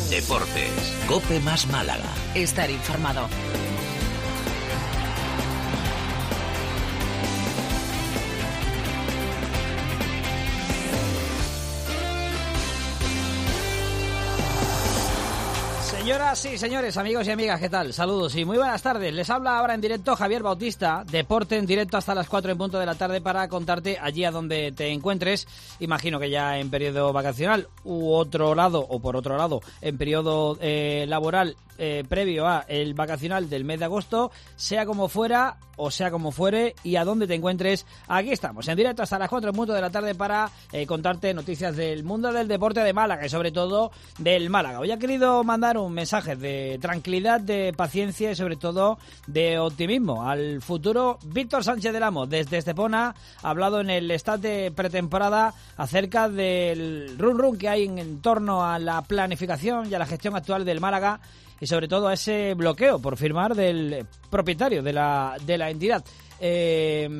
Deportes. COPE más Málaga. Estar informado. Señoras y señores, amigos y amigas, ¿qué tal? Saludos y muy buenas tardes. Les habla ahora en directo Javier Bautista, Deporte en directo hasta las 4 en punto de la tarde para contarte allí a donde te encuentres. Imagino que ya en periodo vacacional u otro lado, o por otro lado, en periodo laboral previo a el vacacional del mes de agosto, sea como fuera o sea como fuere y a donde te encuentres, aquí estamos en directo hasta las 4 en punto de la tarde para contarte noticias del mundo del deporte de Málaga y sobre todo del Málaga. Hoy he querido mandar un mensaje de tranquilidad, de paciencia y sobre todo de optimismo al futuro Víctor Sánchez del Amo. Desde Estepona ha hablado en el Stade de pretemporada acerca del run que hay en torno a la planificación y a la gestión actual del Málaga y sobre todo a ese bloqueo por firmar del propietario de la entidad. Es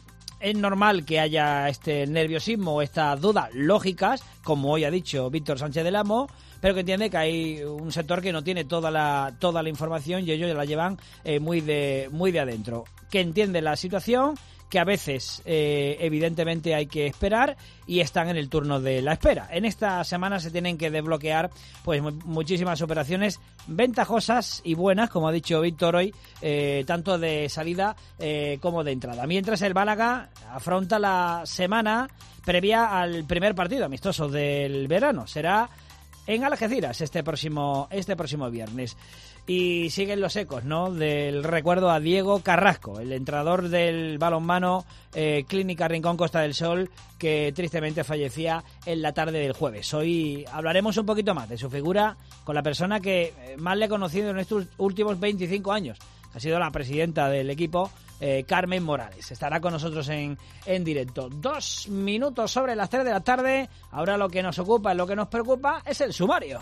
normal que haya este nerviosismo o estas dudas lógicas, como hoy ha dicho Víctor Sánchez del Amo, pero que entiende que hay un sector que no tiene toda la información y ellos la llevan muy de adentro, que entiende la situación, que a veces evidentemente hay que esperar y están en el turno de la espera. En esta semana se tienen que desbloquear pues muchísimas operaciones ventajosas y buenas, como ha dicho Víctor hoy, tanto de salida como de entrada. Mientras el Málaga afronta la semana previa al primer partido amistoso del verano. Será en Algeciras este próximo viernes. Y siguen los ecos, ¿no?, del recuerdo a Diego Carrasco, el entrenador del balonmano Clínica Rincón Costa del Sol, que tristemente fallecía en la tarde del jueves. Hoy hablaremos un poquito más de su figura con la persona que más le he conocido en estos últimos 25 años, que ha sido la presidenta del equipo, Carmen Morales. Estará con nosotros en directo. 2 minutos sobre las 3 de la tarde. Ahora lo que nos ocupa, lo que nos preocupa es el sumario.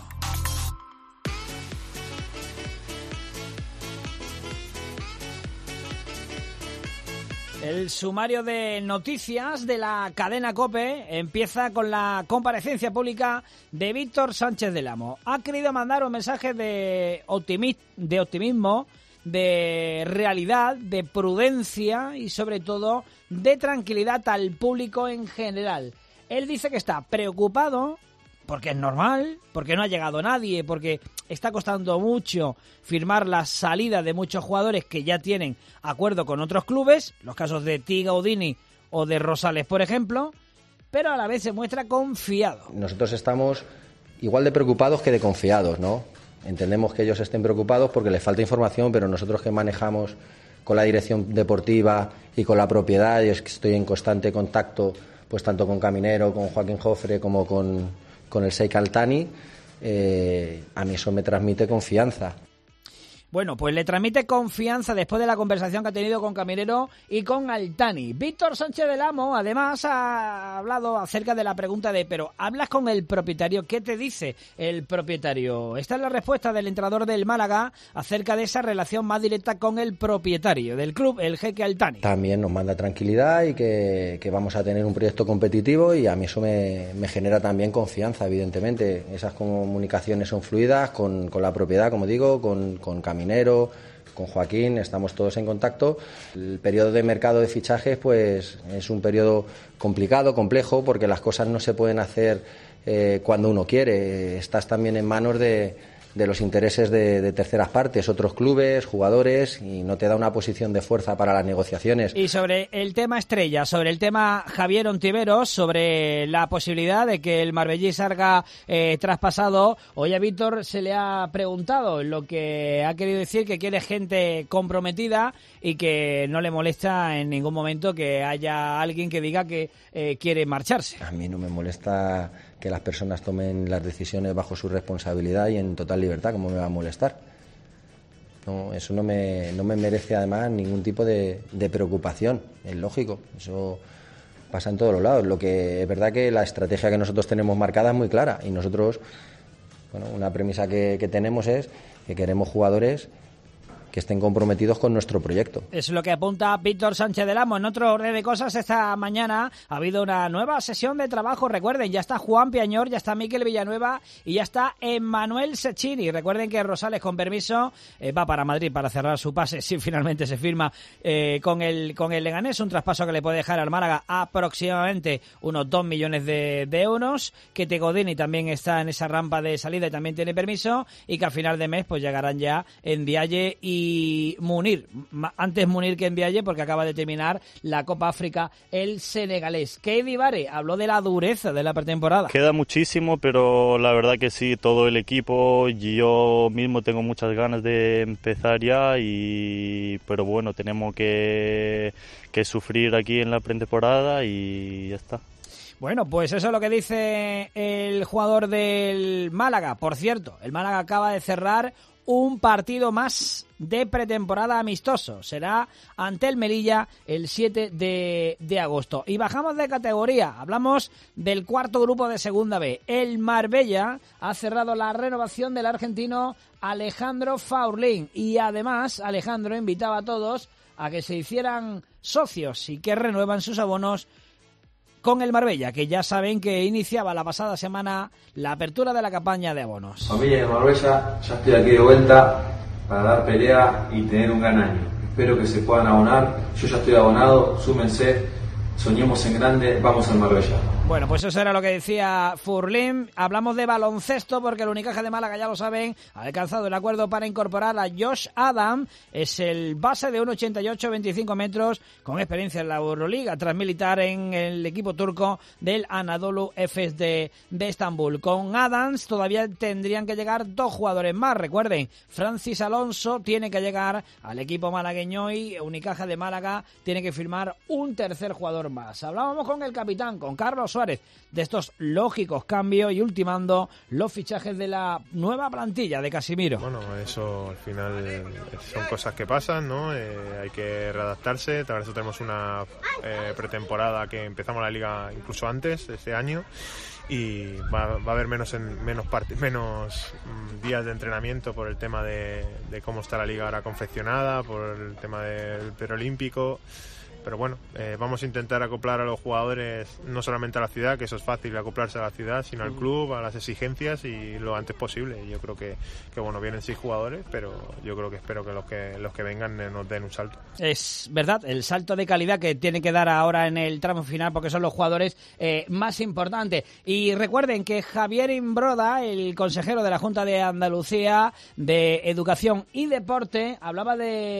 El sumario de noticias de la cadena COPE empieza con la comparecencia pública de Víctor Sánchez del Amo. Ha querido mandar un mensaje de optimismo, de realidad, de prudencia y sobre todo de tranquilidad al público en general. Él dice que está preocupado porque es normal, porque no ha llegado nadie, porque está costando mucho firmar la salida de muchos jugadores que ya tienen acuerdo con otros clubes, los casos de Tiga Udini o de Rosales, por ejemplo, pero a la vez se muestra confiado. Nosotros estamos igual de preocupados que de confiados, ¿no? Entendemos que ellos estén preocupados porque les falta información, pero nosotros que manejamos con la dirección deportiva y con la propiedad, y es que estoy en constante contacto pues tanto con Caminero, con Joaquín Jofre como con el Sheikh Al-Thani, a mí eso me transmite confianza. Bueno, pues le transmite confianza después de la conversación que ha tenido con Caminero y con Al-Thani. Víctor Sánchez del Amo, además, ha hablado acerca de la pregunta de, pero ¿hablas con el propietario? ¿Qué te dice el propietario? Esta es la respuesta del entrenador del Málaga acerca de esa relación más directa con el propietario del club, el jeque Al-Thani. También nos manda tranquilidad y que vamos a tener un proyecto competitivo y a mí eso me genera también confianza, evidentemente. Esas comunicaciones son fluidas con la propiedad, como digo, con Caminero, con Joaquín, estamos todos en contacto. El periodo de mercado de fichajes pues es un periodo complicado, complejo, porque las cosas no se pueden hacer cuando uno quiere. Estás también en manos de los intereses de terceras partes, otros clubes, jugadores, y no te da una posición de fuerza para las negociaciones. Y sobre el tema estrella, sobre el tema Javier Ontiveros, sobre la posibilidad de que el Marbellí salga traspasado, hoy a Víctor se le ha preguntado, lo que ha querido decir que quiere gente comprometida y que no le molesta en ningún momento que haya alguien que diga que quiere marcharse. A mí no me molesta que las personas tomen las decisiones bajo su responsabilidad y en total libertad. ¿Cómo me va a molestar? No, eso no me merece además ningún tipo de preocupación, es lógico, eso pasa en todos los lados. Lo que es verdad que la estrategia que nosotros tenemos marcada es muy clara y nosotros, bueno, una premisa que tenemos es que queremos jugadores estén comprometidos con nuestro proyecto. Es lo que apunta Víctor Sánchez del Amo. En otro orden de cosas, esta mañana ha habido una nueva sesión de trabajo. Recuerden, ya está Juan Piañor, ya está Mikel Villanueva y ya está Emmanuel Sechini. Recuerden que Rosales, con permiso, va para Madrid para cerrar su pase, si finalmente se firma con el Leganés, un traspaso que le puede dejar al Málaga aproximadamente unos 2 millones de euros, que Tegodini también está en esa rampa de salida y también tiene permiso, y que a final de mes pues llegarán ya Ndiaye y Munir. Antes Munir que Ndiaye, porque acaba de terminar la Copa África el senegalés. Keidi Bare habló de la dureza de la pretemporada. Queda muchísimo, pero la verdad que sí, todo el equipo, yo mismo tengo muchas ganas de empezar ya, pero bueno, tenemos que sufrir aquí en la pretemporada y ya está. Bueno, pues eso es lo que dice el jugador del Málaga. Por cierto, el Málaga acaba de cerrar un partido más de pretemporada amistoso. Será ante el Melilla el 7 de agosto. Y bajamos de categoría. Hablamos del cuarto grupo de Segunda B. El Marbella ha cerrado la renovación del argentino Alejandro Faurlín. Y además, Alejandro invitaba a todos a que se hicieran socios y que renuevan sus abonos con el Marbella, que ya saben que iniciaba la pasada semana la apertura de la campaña de abonos. Familia de Marbella, ya estoy aquí de vuelta para dar pelea y tener un gran año. Espero que se puedan abonar, yo ya estoy abonado, súmense, soñemos en grande, vamos al Marbella. Bueno, pues eso era lo que decía Furlín. Hablamos de baloncesto porque el Unicaja de Málaga, ya lo saben, ha alcanzado el acuerdo para incorporar a Josh Adam. Es el base de 1,88, 25 metros, con experiencia en la Euroliga, tras militar en el equipo turco del Anadolu Efes de Estambul. Con Adams todavía tendrían que llegar 2 jugadores más. Recuerden, Francis Alonso tiene que llegar al equipo malagueño y Unicaja de Málaga tiene que firmar un tercer jugador más. Hablábamos con el capitán, con Carlos Suárez, de estos lógicos cambios y ultimando los fichajes de la nueva plantilla de Casimiro. Bueno, eso al final son cosas que pasan, ¿no? Hay que readaptarse. Para eso tenemos una pretemporada que empezamos la liga incluso antes, este año, y va a haber menos días de entrenamiento por el tema de cómo está la liga ahora confeccionada, por el tema del preolímpico. Pero bueno, vamos a intentar acoplar a los jugadores no solamente a la ciudad, que eso es fácil, acoplarse a la ciudad, sino al club, a las exigencias y lo antes posible. Yo creo que bueno, vienen 6 jugadores, pero yo creo que espero que los que vengan nos den un salto. Es verdad, el salto de calidad que tiene que dar ahora en el tramo final, porque son los jugadores más importantes. Y recuerden que Javier Imbroda, el consejero de la Junta de Andalucía de Educación y Deporte, hablaba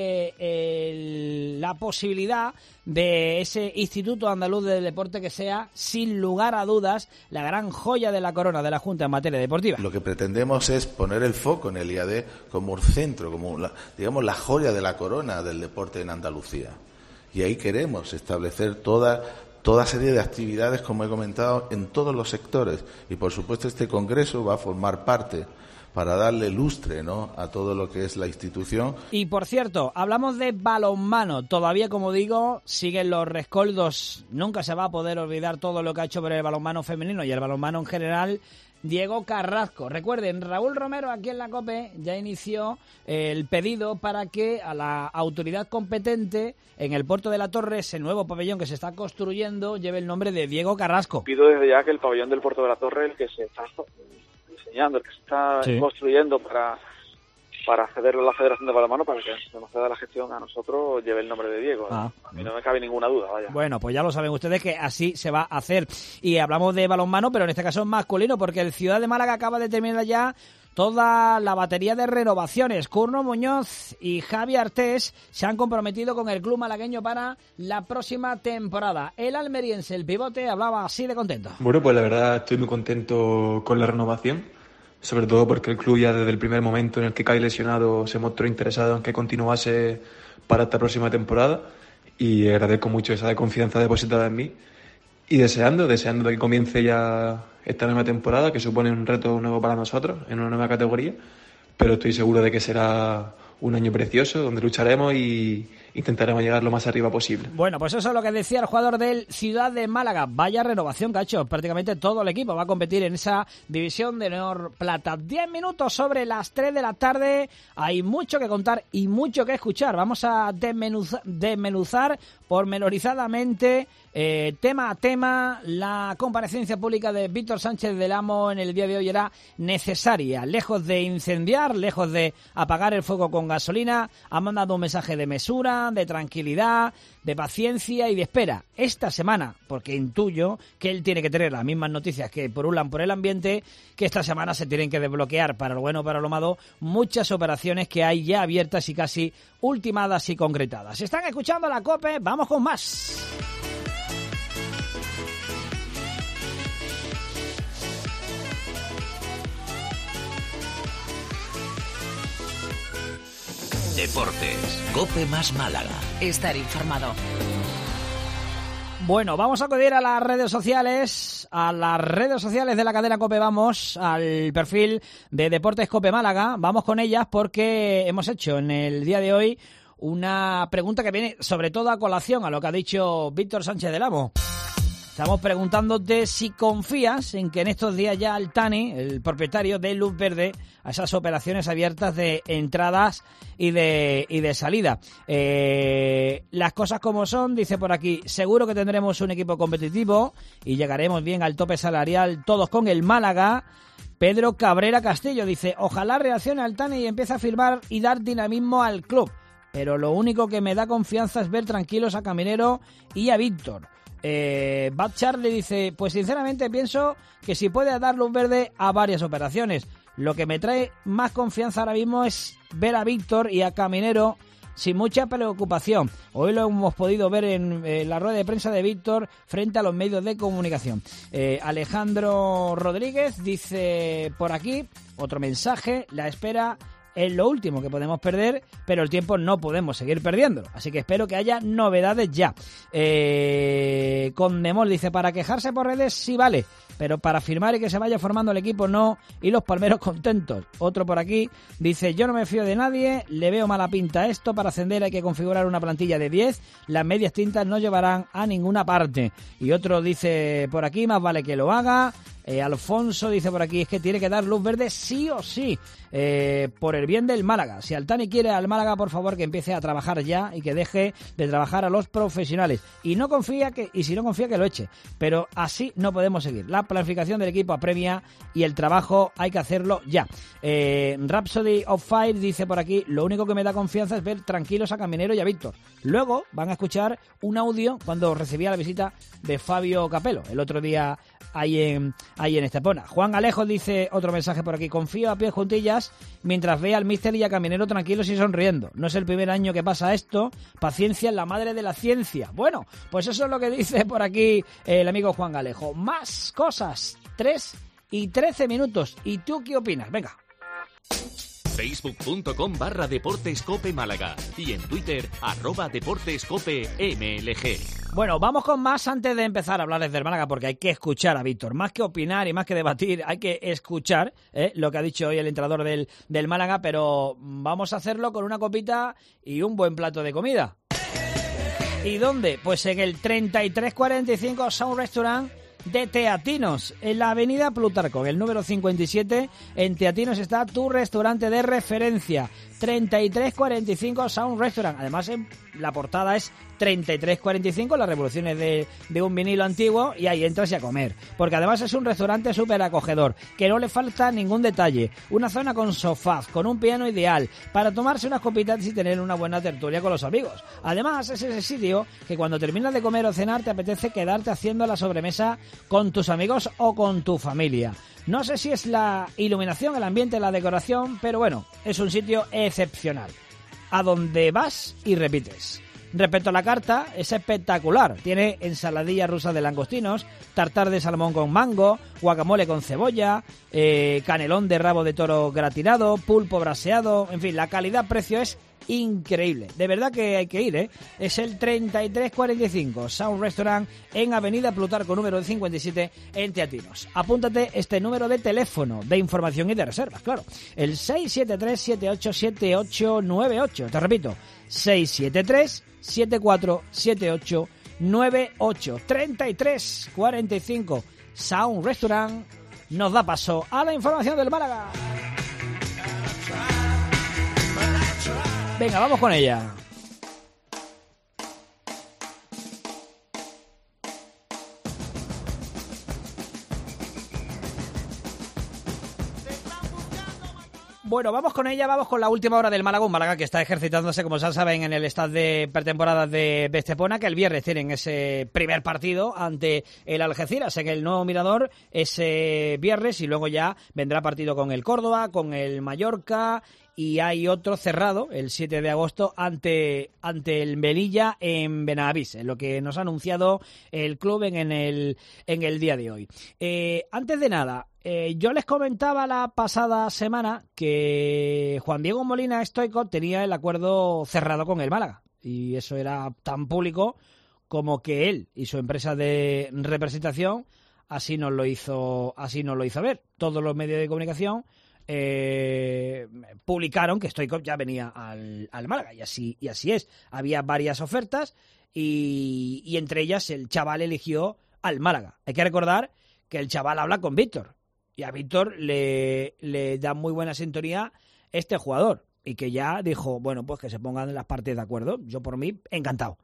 de la posibilidad de ese Instituto Andaluz del Deporte que sea, sin lugar a dudas, la gran joya de la corona de la Junta en materia deportiva. Lo que pretendemos es poner el foco en el IAD como un centro, como la joya de la corona del deporte en Andalucía. Y ahí queremos establecer toda serie de actividades, como he comentado, en todos los sectores. Y por supuesto este congreso va a formar parte para darle lustre, ¿no?, a todo lo que es la institución. Y por cierto, hablamos de balonmano. Todavía, como digo, siguen los rescoldos. Nunca se va a poder olvidar todo lo que ha hecho por el balonmano femenino y el balonmano en general Diego Carrasco. Recuerden, Raúl Romero aquí en la COPE ya inició el pedido para que a la autoridad competente en el Puerto de la Torre, ese nuevo pabellón que se está construyendo, lleve el nombre de Diego Carrasco. Pido desde ya que el pabellón del Puerto de la Torre, el que se está diseñando, el que se está construyendo para cederlo a la Federación de Balonmano, para que se nos ceda la gestión a nosotros, lleve el nombre de Diego. A mí no me cabe ninguna duda, vaya. Bueno, pues ya lo saben ustedes que así se va a hacer. Y hablamos de balonmano, pero en este caso masculino, porque el Ciudad de Málaga acaba de terminar ya toda la batería de renovaciones. Curno Muñoz y Javi Artés se han comprometido con el club malagueño para la próxima temporada. El almeriense, el pivote, hablaba así de contento. Bueno, pues la verdad estoy muy contento con la renovación, sobre todo porque el club ya desde el primer momento en el que cae lesionado se mostró interesado en que continuase para esta próxima temporada, y agradezco mucho esa confianza depositada en mí y deseando de que comience ya esta nueva temporada, que supone un reto nuevo para nosotros en una nueva categoría, pero estoy seguro de que será un año precioso donde lucharemos y intentaremos llegar lo más arriba posible. Bueno, pues eso es lo que decía el jugador del Ciudad de Málaga. Vaya renovación que ha hecho. Prácticamente todo el equipo va a competir en esa división de honor plata. 10 minutos sobre las 3 de la tarde. Hay mucho que contar y mucho que escuchar. Vamos a desmenuzar pormenorizadamente, tema a tema. La comparecencia pública de Víctor Sánchez del Amo en el día de hoy era necesaria. Lejos de incendiar, lejos de apagar el fuego con gasolina, ha mandado un mensaje de mesura, de tranquilidad, de paciencia y de espera. Esta semana, porque intuyo que él tiene que tener las mismas noticias que purulan por el ambiente, que esta semana se tienen que desbloquear, para lo bueno o para lo malo, muchas operaciones que hay ya abiertas y casi ultimadas y concretadas. Están escuchando la COPE, vamos con más. Deportes, COPE más Málaga. Estar informado. Bueno, vamos a acudir a las redes sociales, de la cadena COPE. Vamos al perfil de Deportes COPE Málaga, vamos con ellas porque hemos hecho en el día de hoy una pregunta que viene sobre todo a colación a lo que ha dicho Víctor Sánchez del Amo. Estamos preguntándote si confías en que en estos días ya Altani, el propietario, dé luz verde a esas operaciones abiertas de entradas y de salida. Las cosas como son, dice por aquí, seguro que tendremos un equipo competitivo y llegaremos bien al tope salarial todos con el Málaga. Pedro Cabrera Castillo dice, ojalá reaccione Altani y empiece a firmar y dar dinamismo al club. Pero lo único que me da confianza es ver tranquilos a Caminero y a Víctor. Bad Charlie dice, pues sinceramente pienso que si puede dar luz verde a varias operaciones. Lo que me trae más confianza ahora mismo es ver a Víctor y a Caminero sin mucha preocupación. Hoy lo hemos podido ver en la rueda de prensa de Víctor frente a los medios de comunicación. Alejandro Rodríguez dice por aquí, otro mensaje, la espera es lo último que podemos perder, pero el tiempo no podemos seguir perdiéndolo. Así que espero que haya novedades ya. Condemol dice, para quejarse por redes sí vale, pero para firmar y que se vaya formando el equipo no, y los palmeros contentos. Otro por aquí dice, yo no me fío de nadie, le veo mala pinta a esto, para ascender hay que configurar una plantilla de 10, las medias tintas no llevarán a ninguna parte. Y otro dice por aquí, más vale que lo haga. Alfonso dice por aquí, es que tiene que dar luz verde sí o sí, por el bien del Málaga. Si Altani quiere al Málaga, por favor que empiece a trabajar ya y que deje de trabajar a los profesionales. Y si no confía que lo eche, pero así no podemos seguir. La planificación del equipo apremia y el trabajo hay que hacerlo ya. Rhapsody of Fire dice por aquí, lo único que me da confianza es ver tranquilos a Caminero y a Víctor. Luego van a escuchar un audio cuando recibía la visita de Fabio Capello el otro día ahí en Estepona. Juan Alejo dice otro mensaje por aquí, confío a pies juntillas mientras vea al míster y a Caminero tranquilos y sonriendo. No es el primer año que pasa esto, paciencia es la madre de la ciencia. Bueno, pues eso es lo que dice por aquí el amigo Juan Alejo. Más cosas, 3:13 minutos. ¿Y tú qué opinas? Venga. Facebook.com/Deportes COPE Málaga y en Twitter @Deportes COPE MLG. Bueno, vamos con más antes de empezar a hablarles del Málaga, porque hay que escuchar a Víctor. Más que opinar y más que debatir, hay que escuchar lo que ha dicho hoy el entrenador del Málaga, pero vamos a hacerlo con una copita y un buen plato de comida. ¿Y dónde? Pues en el 3345 Sound Restaurant de Teatinos, en la avenida Plutarco, el número 57. En Teatinos está tu restaurante de referencia, 3345 Sound Restaurant. Además, en la portada es 3345, las revoluciones de un vinilo antiguo, y ahí entras y a comer. Porque además es un restaurante súper acogedor, que no le falta ningún detalle. Una zona con sofás, con un piano ideal, para tomarse unas copitas y tener una buena tertulia con los amigos. Además, es ese sitio que cuando terminas de comer o cenar te apetece quedarte haciendo la sobremesa con tus amigos o con tu familia. No sé si es la iluminación, el ambiente, la decoración, pero bueno, es un sitio excepcional, a donde vas y repites. Respecto a la carta, es espectacular. Tiene ensaladilla rusa de langostinos, tartar de salmón con mango, guacamole con cebolla, canelón de rabo de toro gratinado, pulpo braseado. En fin, la calidad-precio es increíble. De verdad que hay que ir, ¿eh? Es el 3345 Sound Restaurant en Avenida Plutarco número 57 en Teatinos. Apúntate este número de teléfono de información y de reservas, claro. El 673-787898. Te repito, 673-747898. 3345 Sound Restaurant nos da paso a la información del Málaga. Venga, vamos con ella. Bueno, vamos con ella, vamos con la última hora del Málaga, un Málaga que está ejercitándose, como ya saben, en el estadio de pretemporada de Estepona, que el viernes tienen ese primer partido ante el Algeciras en el Nuevo Mirador, ese viernes, y luego ya vendrá partido con el Córdoba, con el Mallorca, y hay otro cerrado el 7 de agosto ante el Melilla en Benavís, en lo que nos ha anunciado el club en el día de hoy. Antes de nada, yo les comentaba la pasada semana que Juan Diego Molina Stoico tenía el acuerdo cerrado con el Málaga, y eso era tan público como que él y su empresa de representación así nos lo hizo ver. Todos los medios de comunicación publicaron que Stoichkov ya venía al Málaga, y así es. Había varias ofertas y entre ellas el chaval eligió al Málaga. Hay que recordar que el chaval habla con Víctor, y a Víctor le da muy buena sintonía este jugador, y que ya dijo, bueno, pues que se pongan las partes de acuerdo. Yo por mí, encantado.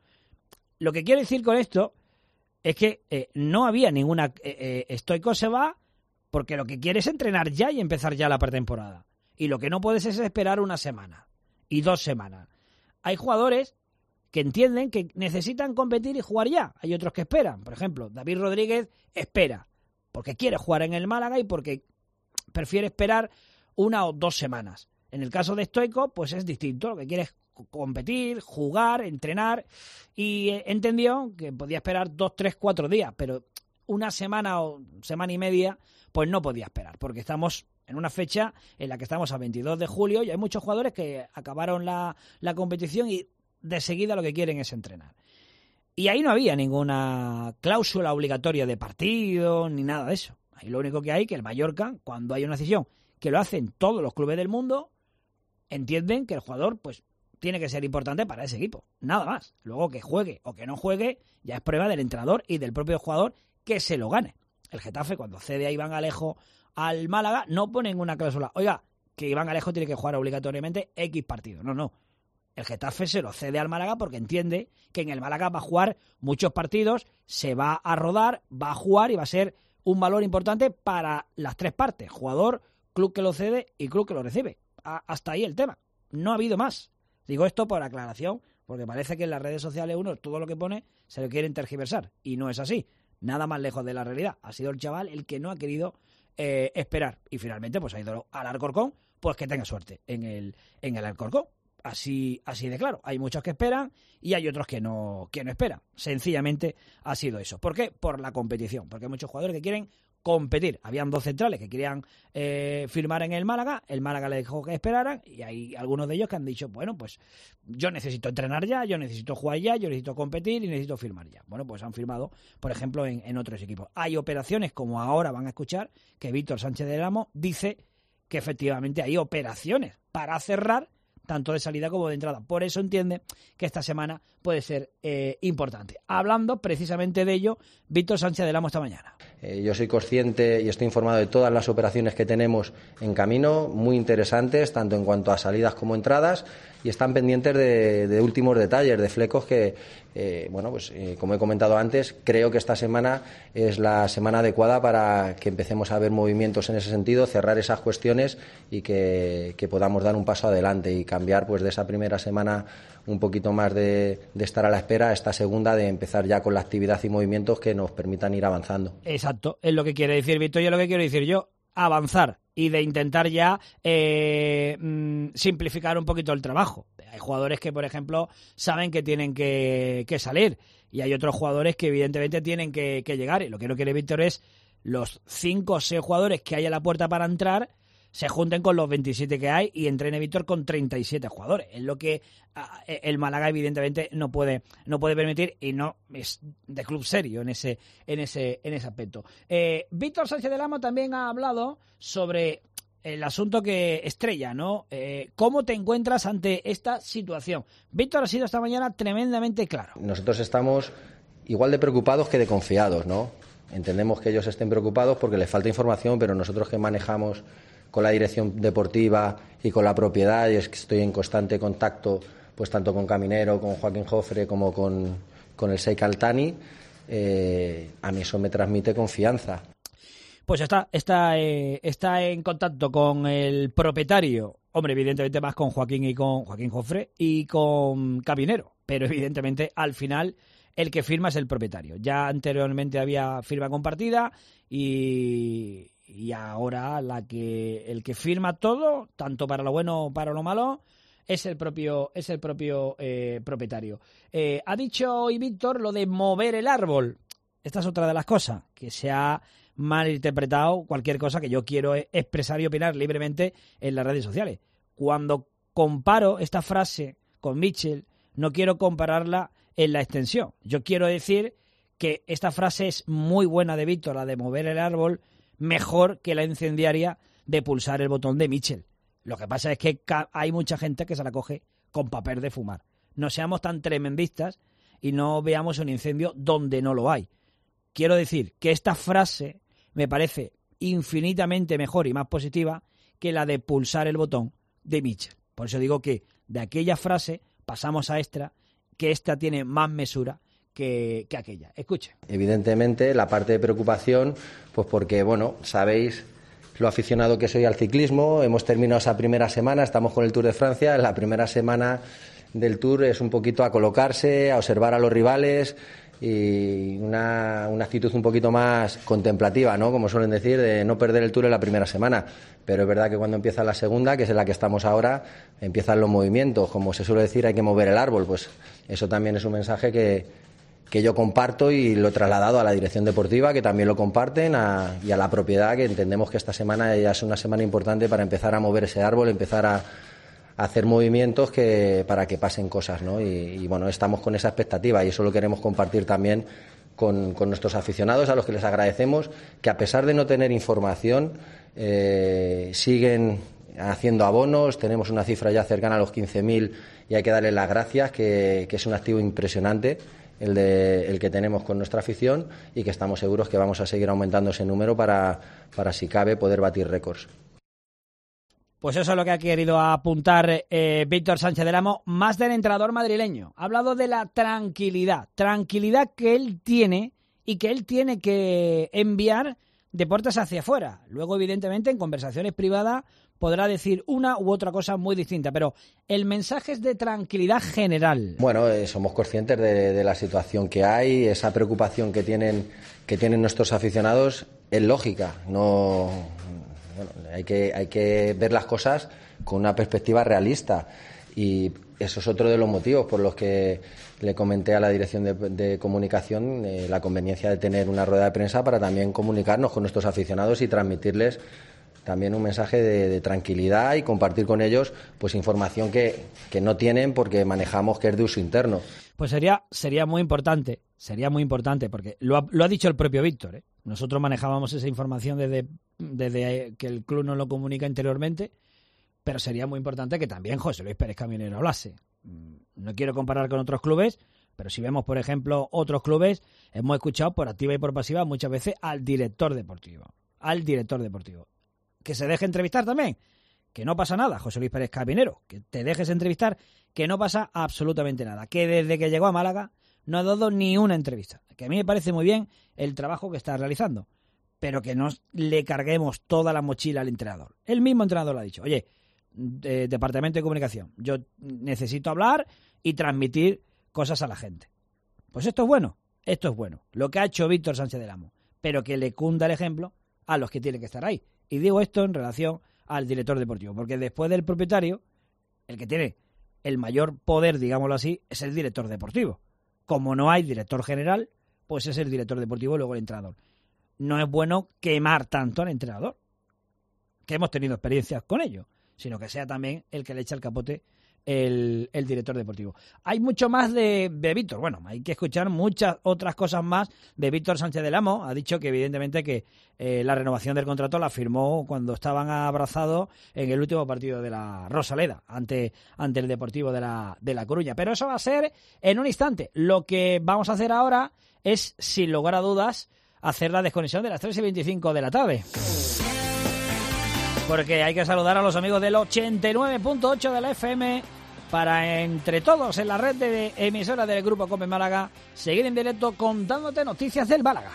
Lo que quiero decir con esto es que no había ninguna... Stoichkov se va porque lo que quiere es entrenar ya y empezar ya la pretemporada. Y lo que no puedes es esperar una semana y 2 semanas. Hay jugadores que entienden que necesitan competir y jugar ya. Hay otros que esperan. Por ejemplo, David Rodríguez espera porque quiere jugar en el Málaga y porque prefiere esperar 1 o 2 semanas. En el caso de Stoichkov, pues es distinto. Lo que quiere es competir, jugar, entrenar, y entendió que podía esperar 2, 3, 4 días, pero una semana o semana y media pues no podía esperar, porque estamos en una fecha en la que estamos a 22 de julio y hay muchos jugadores que acabaron la competición y de seguida lo que quieren es entrenar. Y ahí no había ninguna cláusula obligatoria de partido ni nada de eso. Ahí lo único que hay que el Mallorca, cuando hay una decisión que lo hacen todos los clubes del mundo, entienden que el jugador pues tiene que ser importante para ese equipo, nada más. Luego que juegue o que no juegue ya es prueba del entrenador y del propio jugador que se lo gane. El Getafe, cuando cede a Iván Alejo al Málaga, no ponen una cláusula, oiga, que Iván Alejo tiene que jugar obligatoriamente X partidos. No. El Getafe se lo cede al Málaga porque entiende que en el Málaga va a jugar muchos partidos, se va a rodar, va a jugar y va a ser un valor importante para las 3 partes, jugador, club que lo cede y club que lo recibe. Hasta ahí el tema. No ha habido más. Digo esto por aclaración, porque parece que en las redes sociales uno todo lo que pone se lo quieren tergiversar, y no es así. Nada más lejos de la realidad. Ha sido el chaval el que no ha querido esperar, y finalmente pues ha ido al Alcorcón, pues que tenga suerte en el Alcorcón. Así de claro. Hay muchos que esperan y hay otros que no esperan. Sencillamente ha sido eso. ¿Por qué? Por la competición. Porque hay muchos jugadores que quieren competir. Habían 2 centrales que querían firmar en el Málaga le dejó que esperaran, y hay algunos de ellos que han dicho, bueno, pues yo necesito entrenar ya, yo necesito jugar ya, yo necesito competir y necesito firmar ya. Bueno, pues han firmado, por ejemplo, en otros equipos. Hay operaciones, como ahora van a escuchar, que Víctor Sánchez del Amo dice que efectivamente hay operaciones para cerrar tanto de salida como de entrada. Por eso entiende que esta semana puede ser importante. Hablando precisamente de ello, Víctor Sánchez del Amo esta mañana. Yo soy consciente y estoy informado de todas las operaciones que tenemos en camino, muy interesantes, tanto en cuanto a salidas como entradas, y están pendientes de últimos detalles, de flecos que, como he comentado antes, creo que esta semana es la semana adecuada para que empecemos a ver movimientos en ese sentido, cerrar esas cuestiones y que podamos dar un paso adelante y cambiar pues de esa primera semana un poquito más de estar a la espera a esta segunda, de empezar ya con la actividad y movimientos que nos permitan ir avanzando. Exacto, es lo que quiere decir Víctor y es lo que quiero decir yo, avanzar y de intentar ya simplificar un poquito el trabajo. Hay jugadores que, por ejemplo, saben que tienen que salir, y hay otros jugadores que evidentemente tienen que llegar, y lo que no quiere Víctor es los 5 o 6 jugadores que hay a la puerta para entrar se junten con los 27 que hay y entrene Víctor con 37 jugadores. Es lo que el Málaga evidentemente no puede permitir, y no es de club serio en ese aspecto. Víctor Sánchez del Amo también ha hablado sobre el asunto que estrella, ¿no? ¿Cómo te encuentras ante esta situación? Víctor ha sido esta mañana tremendamente claro. Nosotros estamos igual de preocupados que de confiados, ¿no? Entendemos que ellos estén preocupados porque les falta información, pero nosotros que manejamos con la dirección deportiva y con la propiedad, y es que estoy en constante contacto, pues tanto con Caminero, con Joaquín Jofre, como con el Sheikh Al-Thani, a mí eso me transmite confianza. Pues está en contacto con el propietario, hombre, evidentemente más con Joaquín y con Joaquín Jofre y con Caminero, pero evidentemente al final el que firma es el propietario. Ya anteriormente había firma compartida y ahora el que firma todo, tanto para lo bueno como para lo malo, es el propio propietario. Ha dicho hoy Víctor lo de mover el árbol. Esta es otra de las cosas que se ha malinterpretado, cualquier cosa que yo quiero expresar y opinar libremente en las redes sociales. Cuando comparo esta frase con Mitchell, no quiero compararla en la extensión. Yo quiero decir que esta frase es muy buena de Víctor, la de mover el árbol, mejor que la incendiaria de pulsar el botón de Mitchell. Lo que pasa es que hay mucha gente que se la coge con papel de fumar. No seamos tan tremendistas y no veamos un incendio donde no lo hay. Quiero decir que esta frase me parece infinitamente mejor y más positiva que la de pulsar el botón de Mitchell. Por eso digo que de aquella frase pasamos a esta, que esta tiene más mesura que aquella. Escuche. Evidentemente, la parte de preocupación, pues porque, bueno, sabéis lo aficionado que soy al ciclismo. Hemos terminado esa primera semana, estamos con el Tour de Francia. La primera semana del Tour es un poquito a colocarse, a observar a los rivales y una actitud un poquito más contemplativa, ¿no? Como suelen decir, de no perder el Tour en la primera semana. Pero es verdad que cuando empieza la segunda, que es en la que estamos ahora, empiezan los movimientos. Como se suele decir, hay que mover el árbol. Pues eso también es un mensaje que yo comparto y lo he trasladado a la dirección deportiva, que también lo comparten, y a la propiedad, que entendemos que esta semana ya es una semana importante para empezar a mover ese árbol, empezar a hacer movimientos para que pasen cosas, ¿no? Y bueno, estamos con esa expectativa y eso lo queremos compartir también con nuestros aficionados, a los que les agradecemos que, a pesar de no tener información, siguen haciendo abonos. Tenemos una cifra ya cercana a los 15.000 y hay que darles las gracias, que es un activo impresionante el que tenemos con nuestra afición, y que estamos seguros que vamos a seguir aumentando ese número para si cabe, poder batir récords. Pues eso es lo que ha querido apuntar Víctor Sánchez del Amo, más del entrenador madrileño. Ha hablado de la tranquilidad que él tiene y que él tiene que enviar de puertas hacia afuera. Luego, evidentemente, en conversaciones privadas podrá decir una u otra cosa muy distinta, pero el mensaje es de tranquilidad general. Bueno, somos conscientes de la situación que hay, esa preocupación que tienen nuestros aficionados es lógica. Hay que ver las cosas con una perspectiva realista, y eso es otro de los motivos por los que le comenté a la dirección de comunicación la conveniencia de tener una rueda de prensa para también comunicarnos con nuestros aficionados y transmitirles también un mensaje de tranquilidad y compartir con ellos pues información que no tienen, porque manejamos que es de uso interno. Pues sería muy importante, porque lo ha dicho el propio Víctor, ¿eh? Nosotros manejábamos esa información desde que el club nos lo comunica interiormente, pero sería muy importante que también José Luis Pérez Caminero hablase. No quiero comparar con otros clubes, pero si vemos, por ejemplo, otros clubes, hemos escuchado por activa y por pasiva muchas veces al director deportivo. Que se deje entrevistar también, que no pasa nada, José Luis Pérez Caminero, que te dejes entrevistar, que no pasa absolutamente nada, que desde que llegó a Málaga no ha dado ni una entrevista, que a mí me parece muy bien el trabajo que está realizando, pero que no le carguemos toda la mochila al entrenador. El mismo entrenador lo ha dicho: oye, departamento de comunicación, yo necesito hablar y transmitir cosas a la gente. Pues esto es bueno, lo que ha hecho Víctor Sánchez del Amo, pero que le cunda el ejemplo a los que tienen que estar ahí. Y digo esto en relación al director deportivo, porque después del propietario, el que tiene el mayor poder, digámoslo así, es el director deportivo. Como no hay director general, pues es el director deportivo y luego el entrenador. No es bueno quemar tanto al entrenador. que hemos tenido experiencias con ello, sino que sea también el que le echa el capote el director deportivo. Hay mucho más de Víctor. Bueno, hay que escuchar muchas otras cosas más de Víctor Sánchez del Amo. Ha dicho que evidentemente que la renovación del contrato la firmó cuando estaban abrazados en el último partido de la Rosaleda ante el Deportivo de La Coruña. Pero eso va a ser en un instante. Lo que vamos a hacer ahora es, sin lugar a dudas, hacer la desconexión de las 3:25 de la tarde. Porque hay que saludar a los amigos del 89.8 de la FM para, entre todos, en la red de emisoras del Grupo COPE Málaga, seguir en directo contándote noticias del Málaga.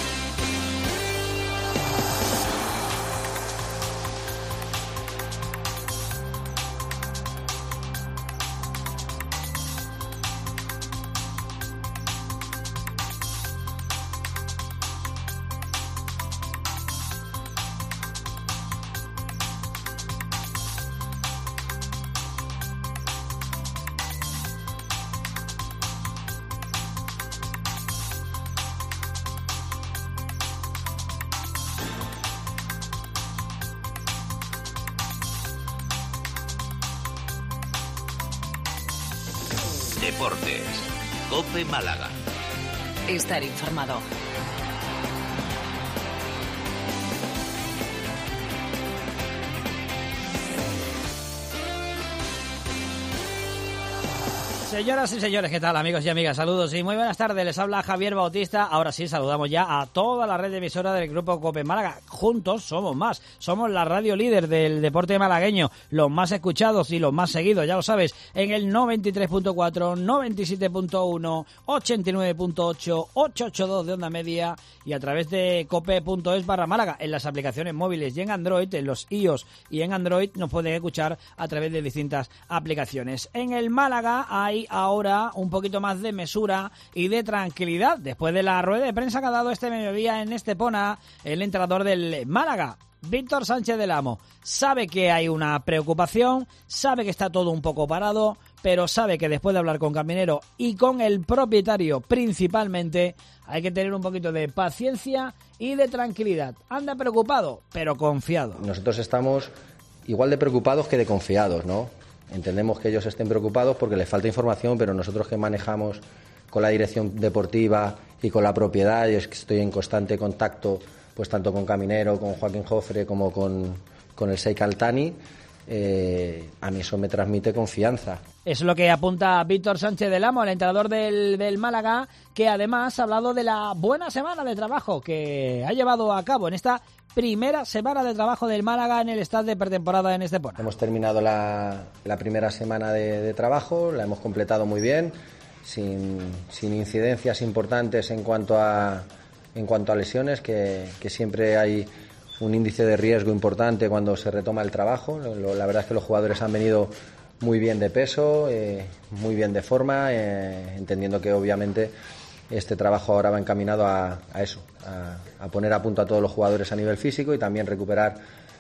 Deportes, COPE Málaga. Estar informado. Señoras y señores, ¿qué tal, amigos y amigas? Saludos y muy buenas tardes. Les habla Javier Bautista. Ahora sí, saludamos ya a toda la red de emisoras del Grupo COPE Málaga. Juntos somos más. Somos la radio líder del deporte malagueño. Los más escuchados y los más seguidos, ya lo sabes, en el 93.4, 97.1, 89.8, 882 de onda media y a través de cope.es/Málaga en las aplicaciones móviles y en Android, en los iOS y en Android nos pueden escuchar a través de distintas aplicaciones. En el Málaga hay ahora un poquito más de mesura y de tranquilidad después de la rueda de prensa que ha dado este mediodía en Estepona el entrenador del Málaga, Víctor Sánchez del Amo. Sabe que hay una preocupación, sabe que está todo un poco parado, pero sabe que después de hablar con Caminero y con el propietario principalmente, hay que tener un poquito de paciencia y de tranquilidad. Anda preocupado, pero confiado. Nosotros estamos igual de preocupados que de confiados, ¿no? Entendemos que ellos estén preocupados porque les falta información, pero nosotros que manejamos con la dirección deportiva y con la propiedad, yo estoy en constante contacto, pues tanto con Caminero, con Joaquín Jofre, como con el Sheikh Al-Thani, a mí eso me transmite confianza. Es lo que apunta Víctor Sánchez del Amo, el entrenador del Málaga, que además ha hablado de la buena semana de trabajo que ha llevado a cabo en esta primera semana de trabajo del Málaga en el estadio de pretemporada en Estepona. Hemos terminado la primera semana de trabajo, la hemos completado muy bien, sin incidencias importantes en cuanto a lesiones, que siempre hay un índice de riesgo importante cuando se retoma el trabajo. La verdad es que los jugadores han venido muy bien de peso, muy bien de forma, entendiendo que obviamente este trabajo ahora va encaminado a eso, a poner a punto a todos los jugadores a nivel físico y también recuperar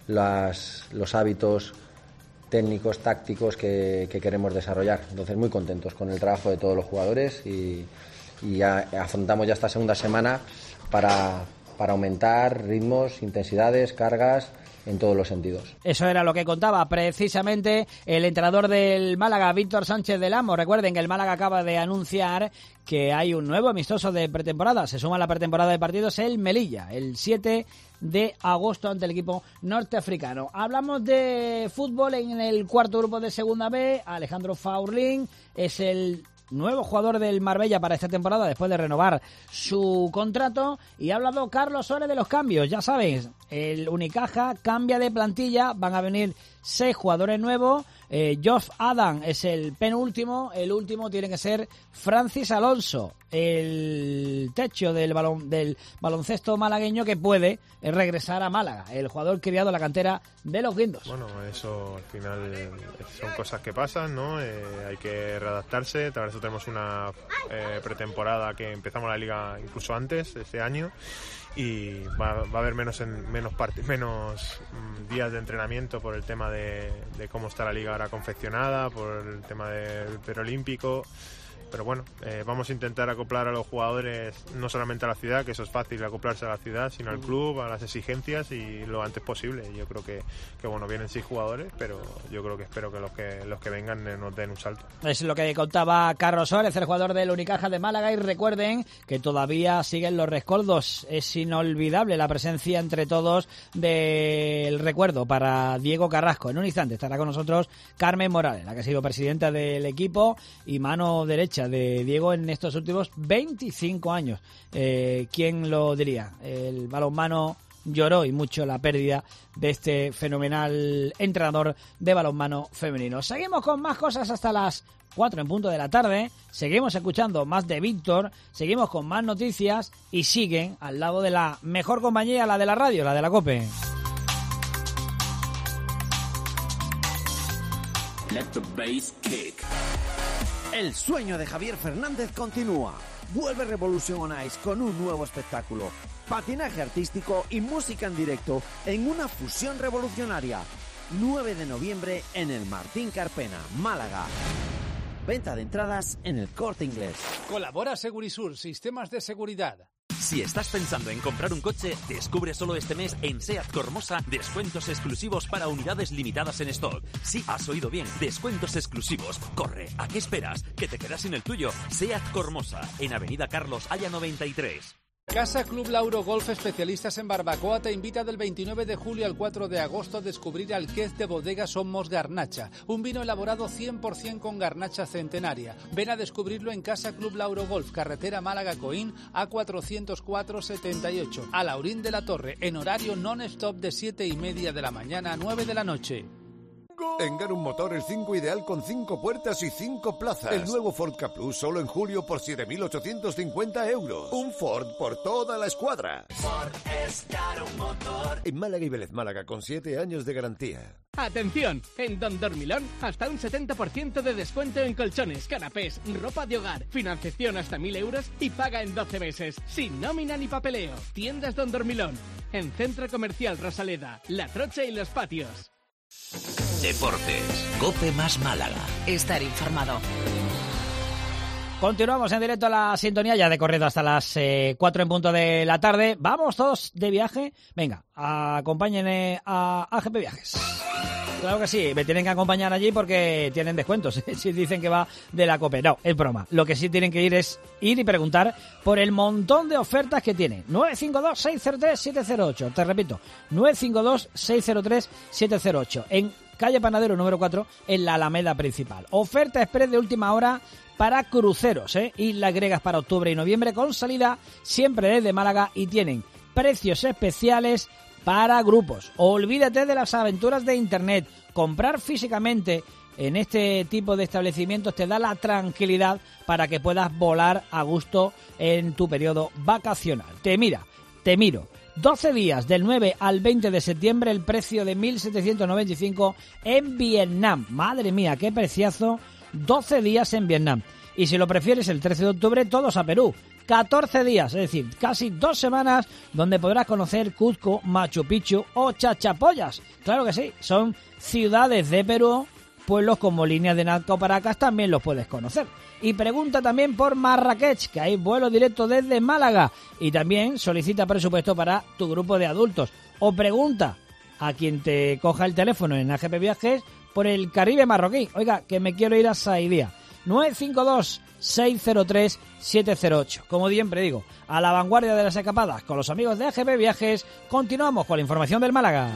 los hábitos técnicos, tácticos que queremos desarrollar. Entonces, muy contentos con el trabajo de todos los jugadores y afrontamos ya esta segunda semana para aumentar ritmos, intensidades, cargas en todos los sentidos. Eso era lo que contaba precisamente el entrenador del Málaga, Víctor Sánchez del Amo. Recuerden que el Málaga acaba de anunciar que hay un nuevo amistoso de pretemporada. Se suma a la pretemporada de partidos el Melilla, el 7 de agosto ante el equipo norteafricano. Hablamos de fútbol en el cuarto grupo de Segunda B. Alejandro Faurlín es el nuevo jugador del Marbella para esta temporada después de renovar su contrato, y ha hablado Carlos Suárez de los cambios. Ya sabéis, el Unicaja cambia de plantilla, van a venir 6 jugadores nuevos. Josh Adam es el penúltimo, el último tiene que ser Francis Alonso, el techo del baloncesto malagueño que puede regresar a Málaga, el jugador criado en la cantera de los Guindos. Bueno, eso al final son cosas que pasan, ¿no? Hay que readaptarse. Para eso tenemos una pretemporada que empezamos la liga incluso antes, este año, y va a haber menos días de entrenamiento por el tema de cómo está la liga ahora confeccionada, por el tema del preolímpico. Pero bueno, vamos a intentar acoplar a los jugadores no solamente a la ciudad, que eso es fácil, acoplarse a la ciudad, sino al club, a las exigencias y lo antes posible. Yo creo que bueno, vienen 6 jugadores, pero yo creo que espero que los que vengan nos den un salto. Es lo que contaba Carlos Suárez, el jugador del Unicaja de Málaga, y recuerden que todavía siguen los rescoldos. Es inolvidable la presencia entre todos del recuerdo para Diego Carrasco. En un instante estará con nosotros Carmen Morales, la que ha sido presidenta del equipo y mano derecha de Diego en estos últimos 25 años. ¿Quién lo diría? El balonmano lloró y mucho la pérdida de este fenomenal entrenador de balonmano femenino. Seguimos con más cosas hasta las 4 en punto de la tarde. Seguimos escuchando más de Víctor, seguimos con más noticias y siguen al lado de la mejor compañía, la de la radio, la de la COPE. Let the bass kick. El sueño de Javier Fernández continúa. Vuelve Revolution on Ice con un nuevo espectáculo. Patinaje artístico y música en directo en una fusión revolucionaria. 9 de noviembre en el Martín Carpena, Málaga. Venta de entradas en el Corte Inglés. Colabora Segurisur, sistemas de seguridad. Si estás pensando en comprar un coche, descubre solo este mes en SEAT Cormosa descuentos exclusivos para unidades limitadas en stock. Sí, has oído bien, descuentos exclusivos. Corre, ¿a qué esperas? ¿Que te quedas sin el tuyo? SEAT Cormosa, en Avenida Carlos Haya 93. Casa Club Lauro Golf, especialistas en barbacoa, te invita del 29 de julio al 4 de agosto a descubrir Alquez de Bodega Somos Garnacha, un vino elaborado 100% con garnacha centenaria. Ven a descubrirlo en Casa Club Lauro Golf, carretera Málaga-Coín, A404-78, a Laurín de la Torre, en horario non-stop de 7:30 de la mañana a 9 de la noche. En Garum Motor, el 5 ideal con 5 puertas y 5 plazas. El nuevo Ford Ka Plus solo en julio por 7.850 euros. Un Ford por toda la escuadra. Ford es Garum Motor. En Málaga y Vélez Málaga con 7 años de garantía. Atención, en Don Dormilón hasta un 70% de descuento en colchones, canapés, ropa de hogar, financiación hasta 1.000 euros y paga en 12 meses, sin nómina ni papeleo. Tiendas Don Dormilón, en Centro Comercial Rosaleda, La Trocha y Los Patios. Deportes, COPE más Málaga. Estar informado. Continuamos en directo a la sintonía, ya de corrido hasta las 4 en punto de la tarde. Vamos todos de viaje. Venga, acompáñenme a AGP Viajes. Claro que sí, me tienen que acompañar allí porque tienen descuentos. Si dicen que va de la COPE. No, es broma. Lo que sí tienen que ir es ir y preguntar por el montón de ofertas que tiene. 952-603-708. Te repito, 952-603-708. En calle Panadero número 4, en la Alameda principal. Oferta express de última hora para cruceros, Islas griegas para octubre y noviembre con salida siempre desde Málaga y tienen precios especiales para grupos. Olvídate de las aventuras de internet. Comprar físicamente en este tipo de establecimientos te da la tranquilidad para que puedas volar a gusto en tu periodo vacacional. Te miro. 12 días del 9 al 20 de septiembre, el precio de 1.795 en Vietnam. Madre mía, qué preciazo. 12 días en Vietnam. Y si lo prefieres, el 13 de octubre, todos a Perú. 14 días, es decir, casi 2 semanas, donde podrás conocer Cuzco, Machu Picchu o Chachapoyas. Claro que sí, son ciudades de Perú, pueblos como Líneas de Nazca o Paracas también los puedes conocer. Y pregunta también por Marrakech, que hay vuelo directo desde Málaga. Y también solicita presupuesto para tu grupo de adultos. O pregunta a quien te coja el teléfono en AGP Viajes por el Caribe marroquí. Oiga, que me quiero ir a Saidía. 952-603-708. Como siempre digo, a la vanguardia de las escapadas con los amigos de AGP Viajes. Continuamos con la información del Málaga.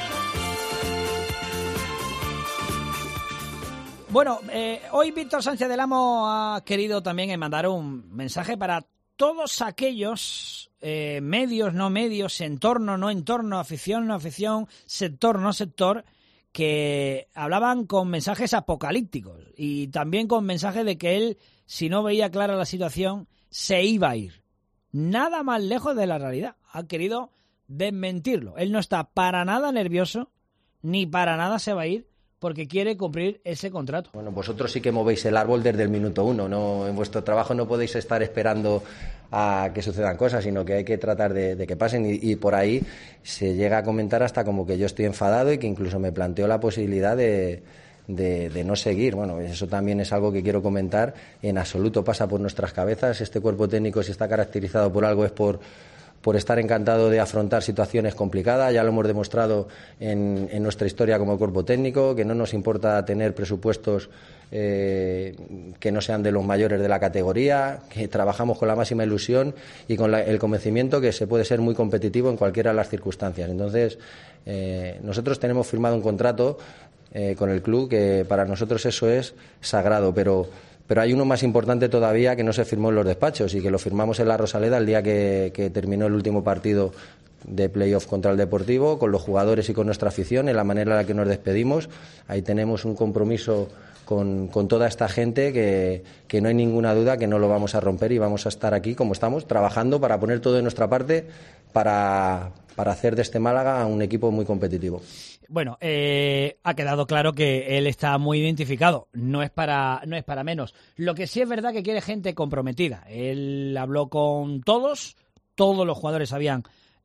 Bueno, hoy Víctor Sánchez del Amo ha querido también mandar un mensaje para todos aquellos medios, no medios, entorno, no entorno, afición, no afición, sector, no sector, que hablaban con mensajes apocalípticos y también con mensajes de que él, si no veía clara la situación, se iba a ir. Nada más lejos de la realidad. Ha querido desmentirlo. Él no está para nada nervioso, ni para nada se va a ir, porque quiere cumplir ese contrato. Bueno, vosotros sí que movéis el árbol desde el minuto 1, ¿no? En vuestro trabajo no podéis estar esperando a que sucedan cosas, sino que hay que tratar de que pasen y por ahí se llega a comentar hasta como que yo estoy enfadado y que incluso me planteo la posibilidad de de no seguir. Bueno, eso también es algo que quiero comentar. En absoluto pasa por nuestras cabezas. Este cuerpo técnico, si está caracterizado por algo, es por estar encantado de afrontar situaciones complicadas. Ya lo hemos demostrado en nuestra historia como cuerpo técnico, que no nos importa tener presupuestos que no sean de los mayores de la categoría, que trabajamos con la máxima ilusión y con el convencimiento que se puede ser muy competitivo en cualquiera de las circunstancias. Entonces, nosotros tenemos firmado un contrato con el club que para nosotros eso es sagrado, pero hay uno más importante todavía que no se firmó en los despachos y que lo firmamos en la Rosaleda el día que terminó el último partido de playoff contra el Deportivo, con los jugadores y con nuestra afición, en la manera en la que nos despedimos. Ahí tenemos un compromiso con toda esta gente que no hay ninguna duda que no lo vamos a romper y vamos a estar aquí como estamos, trabajando para poner todo de nuestra parte para hacer de este Málaga un equipo muy competitivo. Bueno, ha quedado claro que él está muy identificado, no es para menos. Lo que sí es verdad que quiere gente comprometida. Él habló con todos los jugadores sabían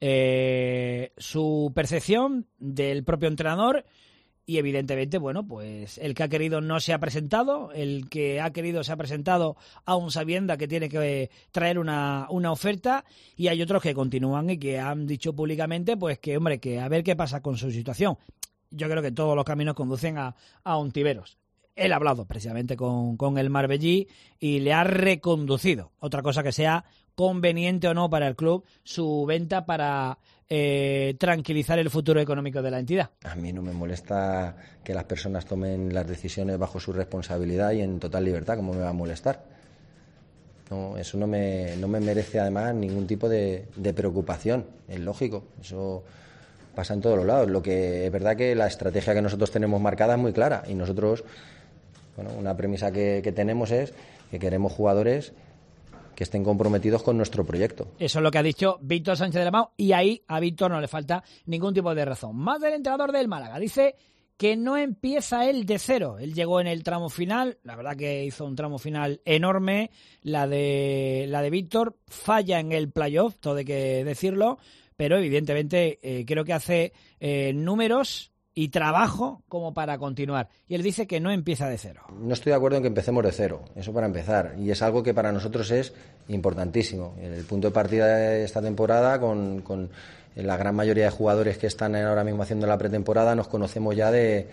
su percepción del propio entrenador y evidentemente, bueno, pues el que ha querido no se ha presentado, el que ha querido se ha presentado aún sabiendo que tiene que traer una oferta, y hay otros que continúan y que han dicho públicamente pues que, hombre, que a ver qué pasa con su situación. Yo creo que todos los caminos conducen a Ontiveros. Él ha hablado precisamente con el Marbellí y le ha reconducido. Otra cosa que sea conveniente o no para el club su venta para tranquilizar el futuro económico de la entidad. A mí no me molesta que las personas tomen las decisiones bajo su responsabilidad y en total libertad. ¿Cómo me va a molestar? No, eso no me merece además ningún tipo de preocupación. Es lógico, eso pasa en todos los lados. Lo que es verdad que la estrategia que nosotros tenemos marcada es muy clara y nosotros, bueno, una premisa que tenemos es que queremos jugadores que estén comprometidos con nuestro proyecto. Eso es lo que ha dicho Víctor Sánchez de la Mao y ahí a Víctor no le falta ningún tipo de razón. Más del entrenador del Málaga, dice que no empieza él de cero. Él llegó en el tramo final, la verdad que hizo un tramo final enorme, la de Víctor, falla en el playoff, todo hay que decirlo, pero evidentemente creo que hace números y trabajo como para continuar. Y él dice que no empieza de cero. No estoy de acuerdo en que empecemos de cero, eso para empezar. Y es algo que para nosotros es importantísimo. El punto de partida de esta temporada, con la gran mayoría de jugadores que están ahora mismo haciendo la pretemporada, nos conocemos ya de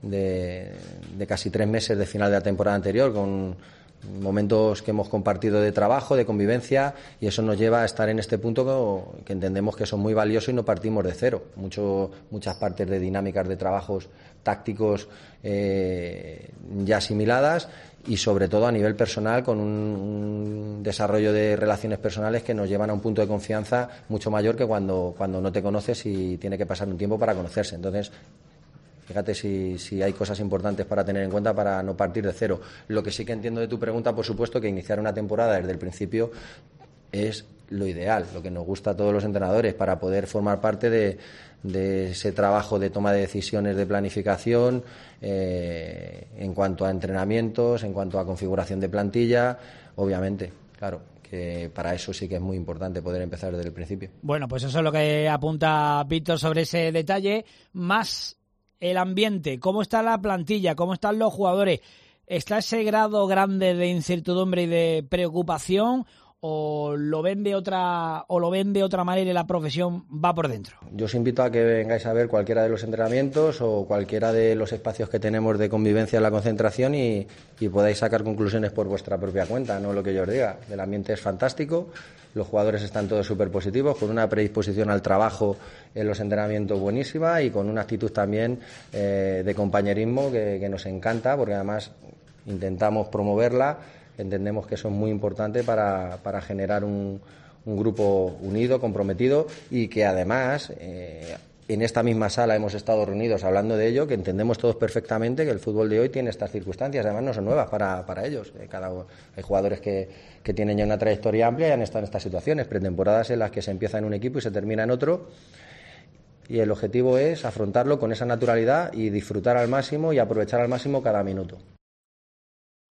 casi 3 meses de final de la temporada anterior, con momentos que hemos compartido de trabajo, de convivencia, y eso nos lleva a estar en este punto que entendemos que son muy valiosos y no partimos de cero. Muchas partes de dinámicas de trabajos tácticos ya asimiladas y sobre todo a nivel personal con un desarrollo de relaciones personales que nos llevan a un punto de confianza mucho mayor que cuando no te conoces y tiene que pasar un tiempo para conocerse. Entonces, fíjate si hay cosas importantes para tener en cuenta para no partir de cero. Lo que sí que entiendo de tu pregunta, por supuesto, que iniciar una temporada desde el principio es lo ideal, lo que nos gusta a todos los entrenadores para poder formar parte de ese trabajo de toma de decisiones de planificación en cuanto a entrenamientos, en cuanto a configuración de plantilla, obviamente, claro, que para eso sí que es muy importante poder empezar desde el principio. Bueno, pues eso es lo que apunta Víctor sobre ese detalle, más el ambiente, cómo está la plantilla, cómo están los jugadores, ¿está ese grado grande de incertidumbre y de preocupación o lo ven de otra manera y la profesión va por dentro? Yo os invito a que vengáis a ver cualquiera de los entrenamientos o cualquiera de los espacios que tenemos de convivencia en la concentración y podáis sacar conclusiones por vuestra propia cuenta, no lo que yo os diga. El ambiente es fantástico, los jugadores están todos súper positivos, con una predisposición al trabajo en los entrenamientos buenísima y con una actitud también de compañerismo que nos encanta, porque además intentamos promoverla. Entendemos que eso es muy importante para generar un grupo unido, comprometido y que además en esta misma sala hemos estado reunidos hablando de ello, que entendemos todos perfectamente que el fútbol de hoy tiene estas circunstancias, además no son nuevas para ellos. Hay jugadores que tienen ya una trayectoria amplia y han estado en estas situaciones, pretemporadas en las que se empieza en un equipo y se termina en otro, y el objetivo es afrontarlo con esa naturalidad y disfrutar al máximo y aprovechar al máximo cada minuto.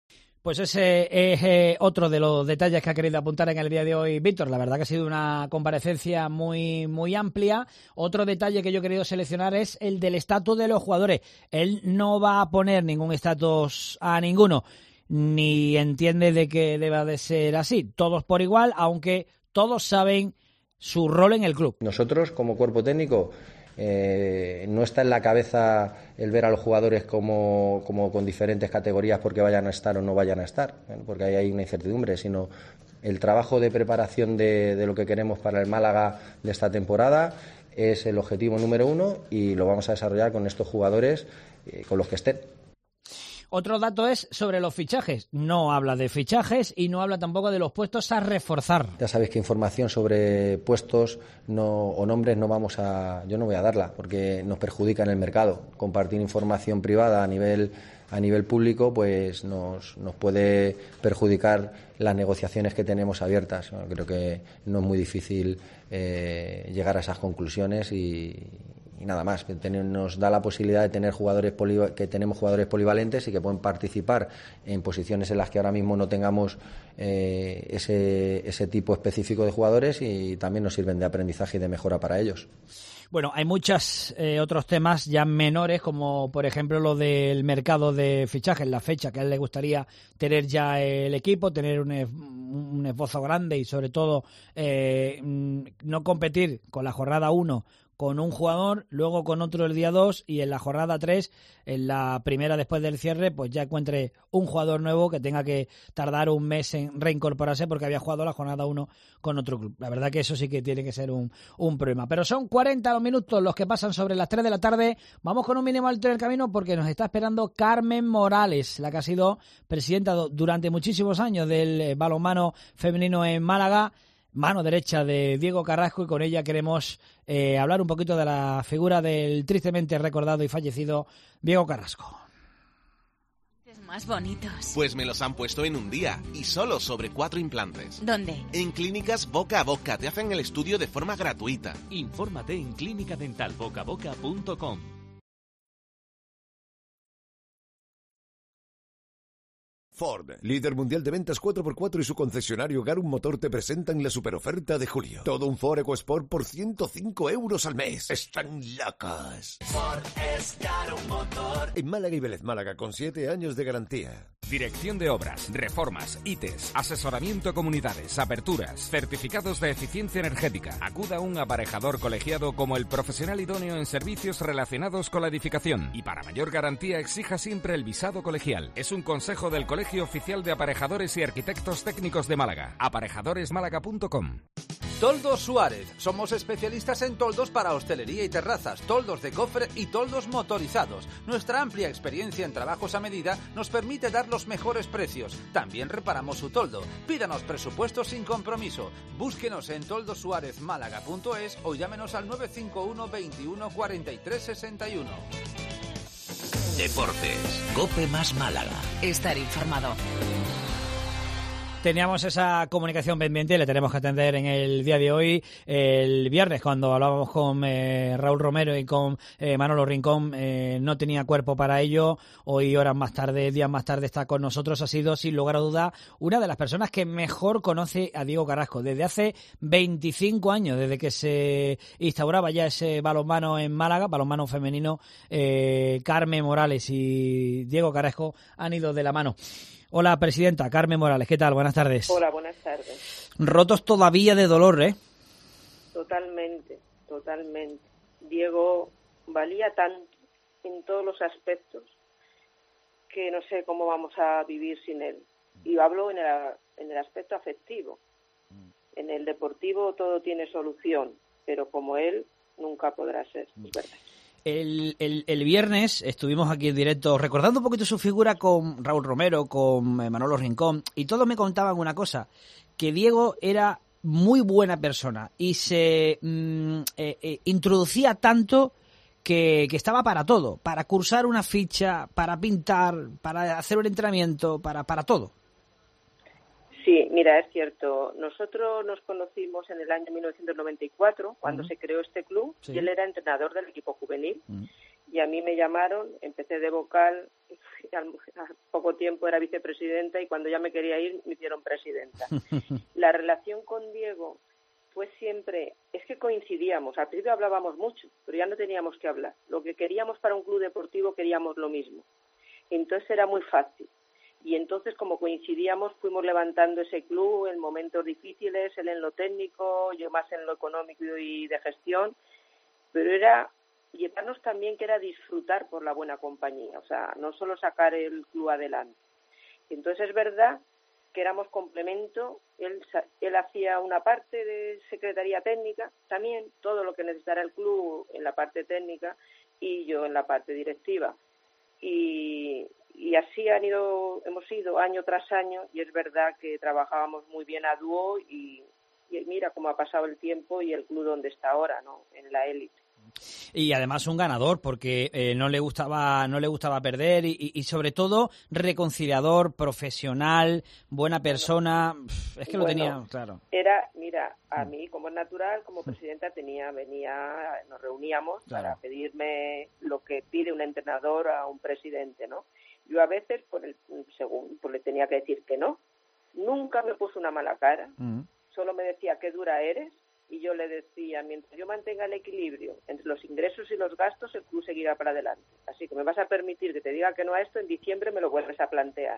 Pues ese es otro de los detalles que ha querido apuntar en el día de hoy Víctor. La verdad que ha sido una comparecencia muy, muy amplia. Otro detalle que yo he querido seleccionar es el del estatus de los jugadores. Él no va a poner ningún estatus a ninguno, ni entiende de que deba de ser así. Todos por igual, aunque todos saben su rol en el club. Nosotros, como cuerpo técnico, no está en la cabeza el ver a los jugadores como con diferentes categorías porque vayan a estar o no vayan a estar, porque ahí hay una incertidumbre, sino el trabajo de preparación de lo que queremos para el Málaga de esta temporada es el objetivo número 1 y lo vamos a desarrollar con estos jugadores, con los que estén. Otro dato es sobre los fichajes. No habla de fichajes y no habla tampoco de los puestos a reforzar. Ya sabéis que información sobre puestos o nombres yo no voy a darla porque nos perjudica en el mercado. Compartir información privada a nivel público pues nos puede perjudicar las negociaciones que tenemos abiertas. Creo que no es muy difícil llegar a esas conclusiones y nada más, que nos da la posibilidad de tener jugadores polivalentes y que pueden participar en posiciones en las que ahora mismo no tengamos ese tipo específico de jugadores y también nos sirven de aprendizaje y de mejora para ellos. Bueno, hay muchos otros temas ya menores, como por ejemplo lo del mercado de fichajes, la fecha que a él le gustaría tener ya el equipo, tener un esbozo grande y sobre todo no competir con la jornada 1 con un jugador, luego con otro el día 2 y en la jornada 3, en la primera después del cierre, pues ya encuentre un jugador nuevo que tenga que tardar un mes en reincorporarse porque había jugado la jornada 1 con otro club. La verdad que eso sí que tiene que ser un problema. Pero son 40 los minutos los que pasan sobre las 3 de la tarde. Vamos con un mínimo alto en el camino porque nos está esperando Carmen Morales, la que ha sido presidenta durante muchísimos años del balonmano femenino en Málaga, mano derecha de Diego Carrasco, y con ella queremos hablar un poquito de la figura del tristemente recordado y fallecido Diego Carrasco. Más bonitos. Pues me los han puesto en un día y solo sobre 4 implantes. ¿Dónde? En Clínicas Boca a Boca. Te hacen el estudio de forma gratuita. Infórmate en clinicadentalbocaboca.com. Ford, líder mundial de ventas 4x4 y su concesionario Garum Motor te presentan la superoferta de julio. Todo un Ford EcoSport por 105 € al mes. ¡Están locos! Ford es Garum Motor. En Málaga y Vélez Málaga con 7 años de garantía. Dirección de Obras, Reformas, ITES, asesoramiento a comunidades, aperturas, certificados de eficiencia energética. Acuda a un aparejador colegiado como el profesional idóneo en servicios relacionados con la edificación. Y para mayor garantía exija siempre el visado colegial. Es un consejo del Colegio Oficial de Aparejadores y Arquitectos Técnicos de Málaga. Aparejadoresmálaga.com. Toldos Suárez. Somos especialistas en toldos para hostelería y terrazas, toldos de cofre y toldos motorizados. Nuestra amplia experiencia en trabajos a medida nos permite dar los mejores precios. También reparamos su toldo. Pídanos presupuestos sin compromiso. Búsquenos en toldosuarezmálaga.es o llámenos al 951 21 43 61. Deportes, COPE más Málaga. Estar informado. Teníamos esa comunicación pendiente y le tenemos que atender en el día de hoy. El viernes, cuando hablábamos con Raúl Romero y con Manolo Rincón, no tenía cuerpo para ello. Hoy, días más tarde, está con nosotros. Ha sido, sin lugar a duda, una de las personas que mejor conoce a Diego Carrasco. Desde hace 25 años, desde que se instauraba ya ese balonmano en Málaga, balonmano femenino, Carmen Morales y Diego Carrasco han ido de la mano. Hola, presidenta. Carmen Morales, ¿qué tal? Buenas tardes. Hola, buenas tardes. Rotos todavía de dolor, ¿eh? Totalmente. Diego valía tanto en todos los aspectos que no sé cómo vamos a vivir sin él. Y hablo en el aspecto afectivo. En el deportivo todo tiene solución, pero como él nunca podrá ser, es verdad. El viernes estuvimos aquí en directo recordando un poquito su figura con Raúl Romero, con Manolo Rincón, y todos me contaban una cosa, que Diego era muy buena persona y se introducía tanto que estaba para todo, para cursar una ficha, para pintar, para hacer un entrenamiento, para todo. Sí, mira, es cierto. Nosotros nos conocimos en el año 1994, cuando se creó este club, sí. Y él era entrenador del equipo juvenil. Y a mí me llamaron, empecé de vocal, a poco tiempo era vicepresidenta y cuando ya me quería ir me hicieron presidenta. La relación con Diego fue siempre, es que coincidíamos, al principio hablábamos mucho, pero ya no teníamos que hablar. Lo que queríamos para un club deportivo queríamos lo mismo. Entonces era muy fácil. Y entonces, como coincidíamos, fuimos levantando ese club en momentos difíciles, él en lo técnico, yo más en lo económico y de gestión, pero era llevarnos también que era disfrutar por la buena compañía, o sea, no solo sacar el club adelante. Entonces es verdad que éramos complemento, él hacía una parte de secretaría técnica, también todo lo que necesitara el club en la parte técnica y yo en la parte directiva. Y así hemos ido año tras año y es verdad que trabajábamos muy bien a dúo y mira cómo ha pasado el tiempo y el club donde está ahora, ¿no? En la élite. Y además un ganador, porque no le gustaba perder y sobre todo reconciliador, profesional, buena persona. Es que lo tenía claro. Mira, a mí como es natural, como presidenta nos reuníamos para pedirme lo que pide un entrenador a un presidente, ¿no? Yo a veces, le tenía que decir que no. Nunca me puso una mala cara. Solo me decía qué dura eres. Y yo le decía, mientras yo mantenga el equilibrio entre los ingresos y los gastos, el club seguirá para adelante. Así que me vas a permitir que te diga que no a esto, en diciembre me lo vuelves a plantear.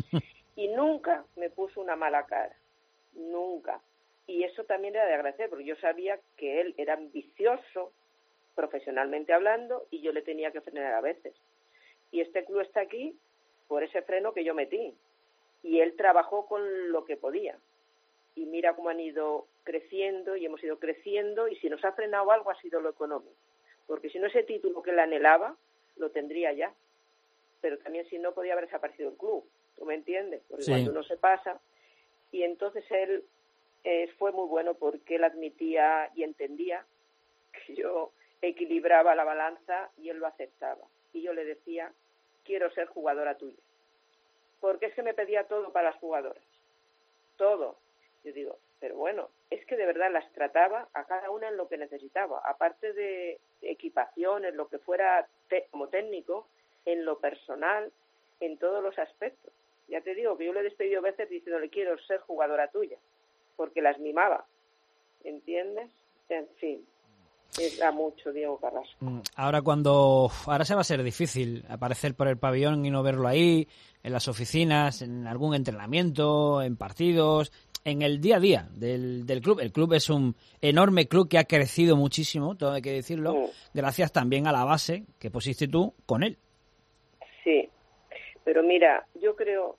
Y nunca me puso una mala cara, nunca. Y eso también era de agradecer, porque yo sabía que él era ambicioso, profesionalmente hablando, y yo le tenía que frenar a veces. Y este club está aquí por ese freno que yo metí. Y él trabajó con lo que podía. Y mira cómo han ido creciendo y hemos ido creciendo y si nos ha frenado algo ha sido lo económico. Porque si no ese título que él anhelaba, lo tendría ya. Pero también si no podía haber desaparecido el club. ¿Tú me entiendes? Porque cuando uno se pasa. Y entonces él fue muy bueno porque él admitía y entendía que yo equilibraba la balanza y él lo aceptaba. Y yo le decía, quiero ser jugadora tuya. Porque es que me pedía todo para las jugadoras. Todo. Yo digo, pero bueno, es que de verdad las trataba a cada una en lo que necesitaba, aparte de equipación, en lo que fuera como técnico, en lo personal, en todos los aspectos. Ya te digo que yo le he despedido veces diciéndole quiero ser jugadora tuya, porque las mimaba, ¿entiendes? En fin, era mucho Diego Carrasco. Ahora se va a ser difícil aparecer por el pabellón y no verlo ahí, en las oficinas, en algún entrenamiento, en partidos, en el día a día del club. El club es un enorme club que ha crecido muchísimo, todo hay que decirlo, gracias también a la base que pusiste tú con él. Sí, pero mira, yo creo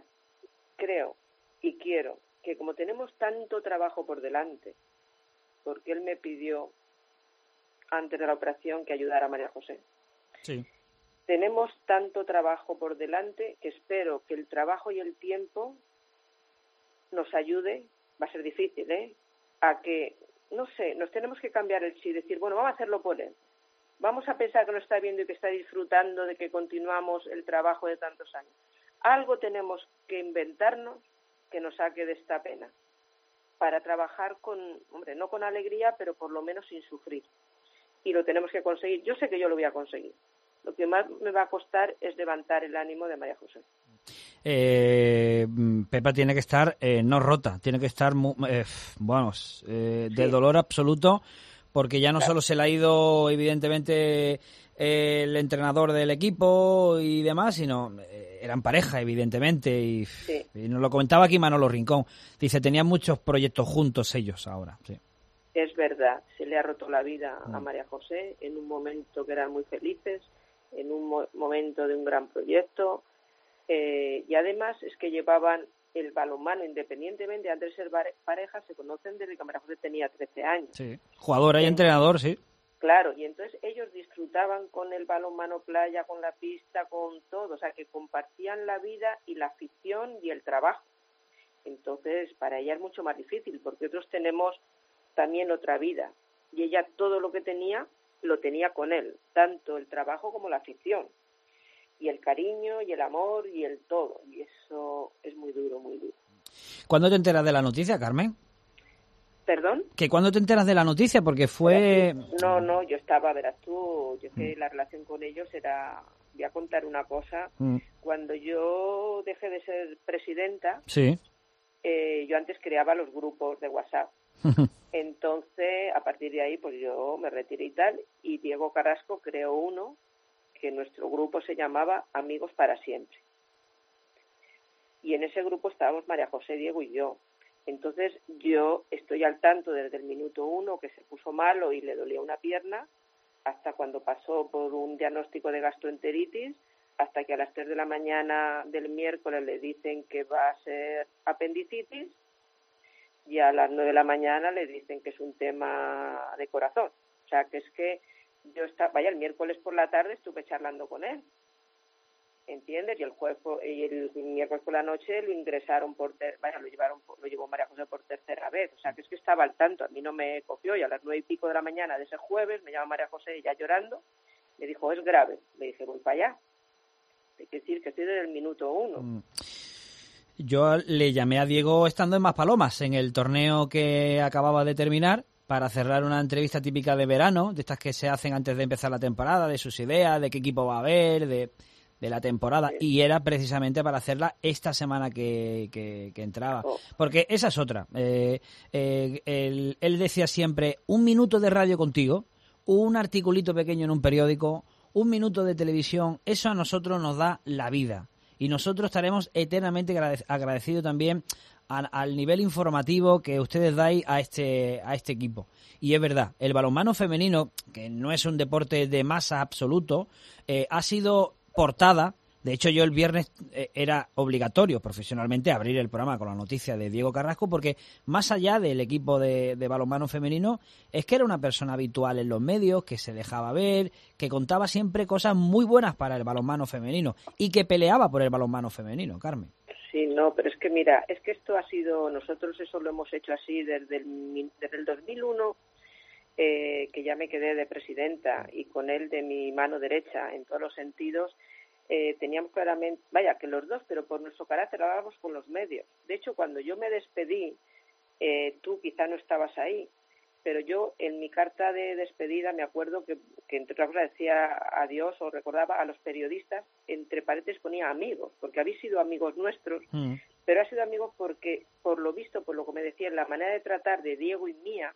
y quiero que como tenemos tanto trabajo por delante, porque él me pidió antes de la operación que ayudara a María José. Sí. Tenemos tanto trabajo por delante que espero que el trabajo y el tiempo nos ayude, va a ser difícil, a que, no sé, nos tenemos que cambiar el chip, decir, bueno, vamos a hacerlo por él. Vamos a pensar que lo está viendo y que está disfrutando de que continuamos el trabajo de tantos años. Algo tenemos que inventarnos que nos saque de esta pena para trabajar no con alegría, pero por lo menos sin sufrir. Y lo tenemos que conseguir. Yo sé que yo lo voy a conseguir. Lo que más me va a costar es levantar el ánimo de María José. Pepa tiene que estar no rota, tiene que estar de dolor absoluto, porque ya no solo se le ha ido evidentemente el entrenador del equipo y demás, sino eran pareja evidentemente y nos lo comentaba aquí Manolo Rincón, dice tenían muchos proyectos juntos ellos ahora. Sí. Es verdad, se le ha roto la vida a María José en un momento que eran muy felices, en un momento de un gran proyecto. Y además es que llevaban el balonmano independientemente, antes de ser pareja, se conocen desde que María José tenía 13 años. Sí, jugadora y entrenador, sí. Claro, y entonces ellos disfrutaban con el balonmano playa, con la pista, con todo, o sea, que compartían la vida y la afición y el trabajo. Entonces, para ella es mucho más difícil, porque otros tenemos también otra vida, y ella todo lo que tenía, lo tenía con él, tanto el trabajo como la afición. Y el cariño, y el amor, y el todo. Y eso es muy duro, muy duro. ¿Cuándo te enteras de la noticia, Carmen? ¿Perdón? ¿Que cuándo te enteras de la noticia? Porque fue... No, yo estaba, verás tú, yo sé, la relación con ellos era voy a contar una cosa. Cuando yo dejé de ser presidenta, sí. Yo antes creaba los grupos de WhatsApp. Entonces, a partir de ahí, pues yo me retiré y tal, y Diego Carrasco creó uno, que nuestro grupo se llamaba Amigos para Siempre. Y en ese grupo estábamos María José, Diego y yo. Entonces, yo estoy al tanto desde el minuto 1 que se puso malo y le dolía una pierna, hasta cuando pasó por un diagnóstico de gastroenteritis, hasta que a las 3 de la mañana del miércoles le dicen que va a ser apendicitis, y a las 9 de la mañana le dicen que es un tema de corazón. O sea, que es que yo el miércoles por la tarde estuve charlando con él, ¿entiendes? Y el miércoles por la noche lo ingresaron lo llevó María José por tercera vez. O sea, que es que estaba al tanto, a mí no me cogió, y a las 9 y pico de la mañana de ese jueves me llama María José ya llorando, me dijo, es grave. Le dije, voy para allá. Hay que decir que estoy desde el minuto 1. Yo le llamé a Diego estando en Maspalomas, en el torneo que acababa de terminar, para cerrar una entrevista típica de verano, de estas que se hacen antes de empezar la temporada, de sus ideas, de qué equipo va a haber, de la temporada, sí. Y era precisamente para hacerla esta semana que entraba. Porque esa es otra. Él decía siempre, 1 minuto de radio contigo, un articulito pequeño en un periódico, 1 minuto de televisión, eso a nosotros nos da la vida. Y nosotros estaremos eternamente agradecidos también al nivel informativo que ustedes dais a este equipo. Y es verdad, el balonmano femenino, que no es un deporte de masa absoluto, ha sido portada. De hecho, yo el viernes era obligatorio profesionalmente abrir el programa con la noticia de Diego Carrasco, porque más allá del equipo de balonmano femenino, es que era una persona habitual en los medios, que se dejaba ver, que contaba siempre cosas muy buenas para el balonmano femenino y que peleaba por el balonmano femenino, Carmen. Sí, no, pero es que mira, es que esto ha sido, nosotros eso lo hemos hecho así desde el 2001, que ya me quedé de presidenta y con él de mi mano derecha en todos los sentidos. Teníamos claramente, que los dos, pero por nuestro carácter hablábamos con los medios. De hecho, cuando yo me despedí, tú quizá no estabas ahí, pero yo en mi carta de despedida me acuerdo que entre otras cosas decía adiós, o recordaba a los periodistas, entre paréntesis ponía amigos, porque habéis sido amigos nuestros, pero ha sido amigos porque, por lo visto, por lo que me decían, la manera de tratar de Diego y mía,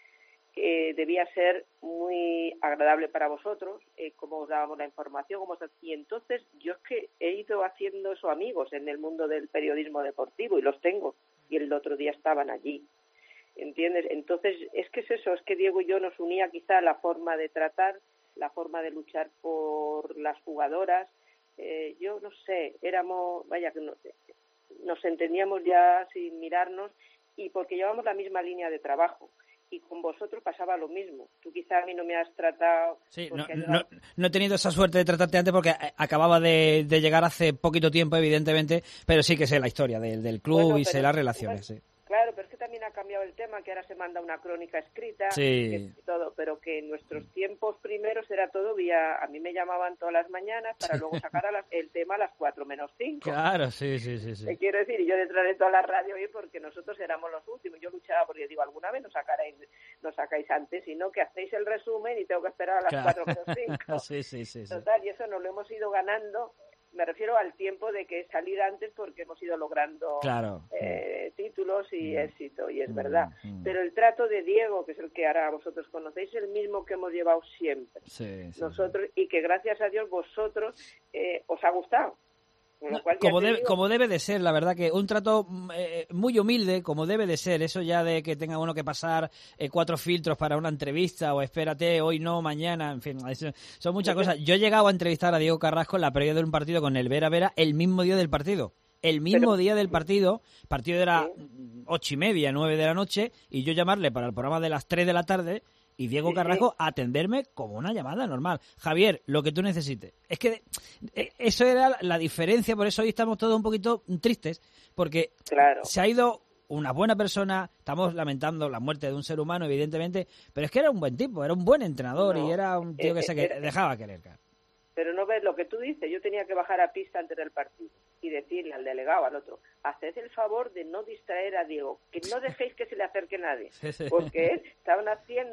debía ser muy agradable para vosotros, cómo os dábamos la información, y entonces yo es que he ido haciendo esos amigos en el mundo del periodismo deportivo, y los tengo, y el otro día estaban allí, ¿entiendes? Entonces es que es eso, es que Diego y yo nos unía quizá la forma de tratar, la forma de luchar por las jugadoras, yo no sé, éramos, que nos entendíamos ya sin mirarnos, y porque llevamos la misma línea de trabajo. Y con vosotros pasaba lo mismo. Tú quizá a mí no me has tratado... Sí, no he tenido esa suerte de tratarte antes porque acababa de llegar hace poquito tiempo, evidentemente, pero sí que sé la historia del club y sé las relaciones. Sí. Claro, pero es que también ha cambiado el tema, que ahora se manda una crónica escrita, sí. Todo, pero que en nuestros tiempos primeros era todo vía... A mí me llamaban todas las mañanas para luego sacar el tema a las 4 menos 5. Claro, sí. Te quiero decir, y yo detrás de toda la radio hoy, porque nosotros éramos los últimos. Yo luchaba porque digo, alguna vez nos sacáis antes, sino que hacéis el resumen y tengo que esperar a las 4 menos 5. Sí. Total, y eso nos lo hemos ido ganando. Me refiero al tiempo de que salir antes, porque hemos ido logrando títulos y éxito, y es verdad. Pero el trato de Diego, que es el que ahora vosotros conocéis, es el mismo que hemos llevado siempre. Nosotros, y que gracias a Dios vosotros os ha gustado. Como debe de ser, la verdad, que un trato muy humilde, como debe de ser, eso ya de que tenga uno que pasar 4 filtros para una entrevista, o espérate, hoy no, mañana, en fin, son muchas cosas. Yo he llegado a entrevistar a Diego Carrasco en la previa de un partido con el Vera Vera el mismo día del partido. Día del partido era 8:30, 9 de la noche, y yo llamarle para el programa de las 3 de la tarde, y Diego Carrasco atenderme como una llamada normal. Javier, lo que tú necesites. Es que eso era la diferencia, por eso hoy estamos todos un poquito tristes, porque se ha ido una buena persona, estamos lamentando la muerte de un ser humano, evidentemente, pero es que era un buen tipo, era un buen entrenador y era un tío que se dejaba querer. Pero no ves lo que tú dices, yo tenía que bajar a pista antes del partido y decirle al delegado, al otro, haced el favor de no distraer a Diego, que no dejéis que se le acerque nadie, porque estaban haciendo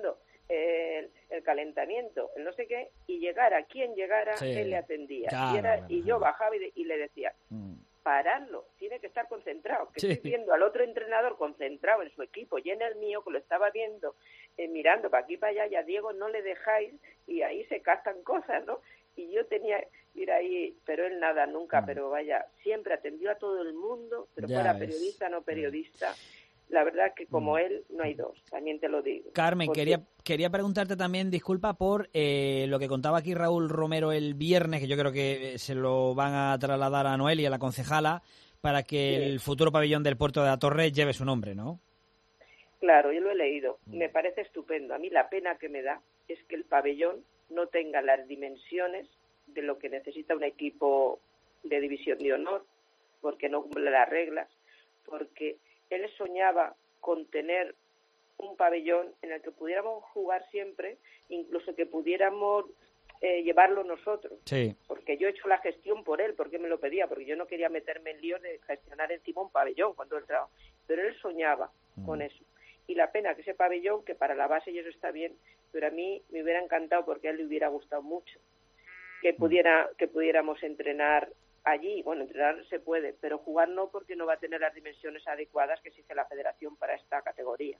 el calentamiento, el no sé qué, y llegara quien llegara, él le atendía. Claro, y yo bajaba y le decía, paradlo, tiene que estar concentrado, que estoy viendo al otro entrenador concentrado en su equipo y en el mío, que lo estaba viendo, mirando para aquí para allá, y a Diego no le dejáis, y ahí se castan cosas, ¿no? Y yo tenía que ir ahí, pero él nada, nunca, pero vaya, siempre atendió a todo el mundo, pero fuera periodista, no periodista. La verdad que como él no hay dos, también te lo digo. Carmen, quería preguntarte también, disculpa, por lo que contaba aquí Raúl Romero el viernes, que yo creo que se lo van a trasladar a Noelia, la concejala, para que el futuro pabellón del Puerto de la Torre lleve su nombre, ¿no? Claro, yo lo he leído. Me parece estupendo. A mí la pena que me da es que el pabellón no tenga las dimensiones de lo que necesita un equipo de división de honor, porque no cumple las reglas, porque él soñaba con tener un pabellón en el que pudiéramos jugar siempre, incluso que pudiéramos llevarlo nosotros. Sí. Porque yo he hecho la gestión por él, porque me lo pedía, porque yo no quería meterme en líos de gestionar encima un pabellón cuando él trabajaba. Pero él soñaba con eso. Y la pena que ese pabellón, que para la base y eso está bien, pero a mí me hubiera encantado, porque a él le hubiera gustado mucho, que pudiéramos entrenar allí. Bueno, entrenar se puede, pero jugar no, porque no va a tener las dimensiones adecuadas que exige la federación para esta categoría.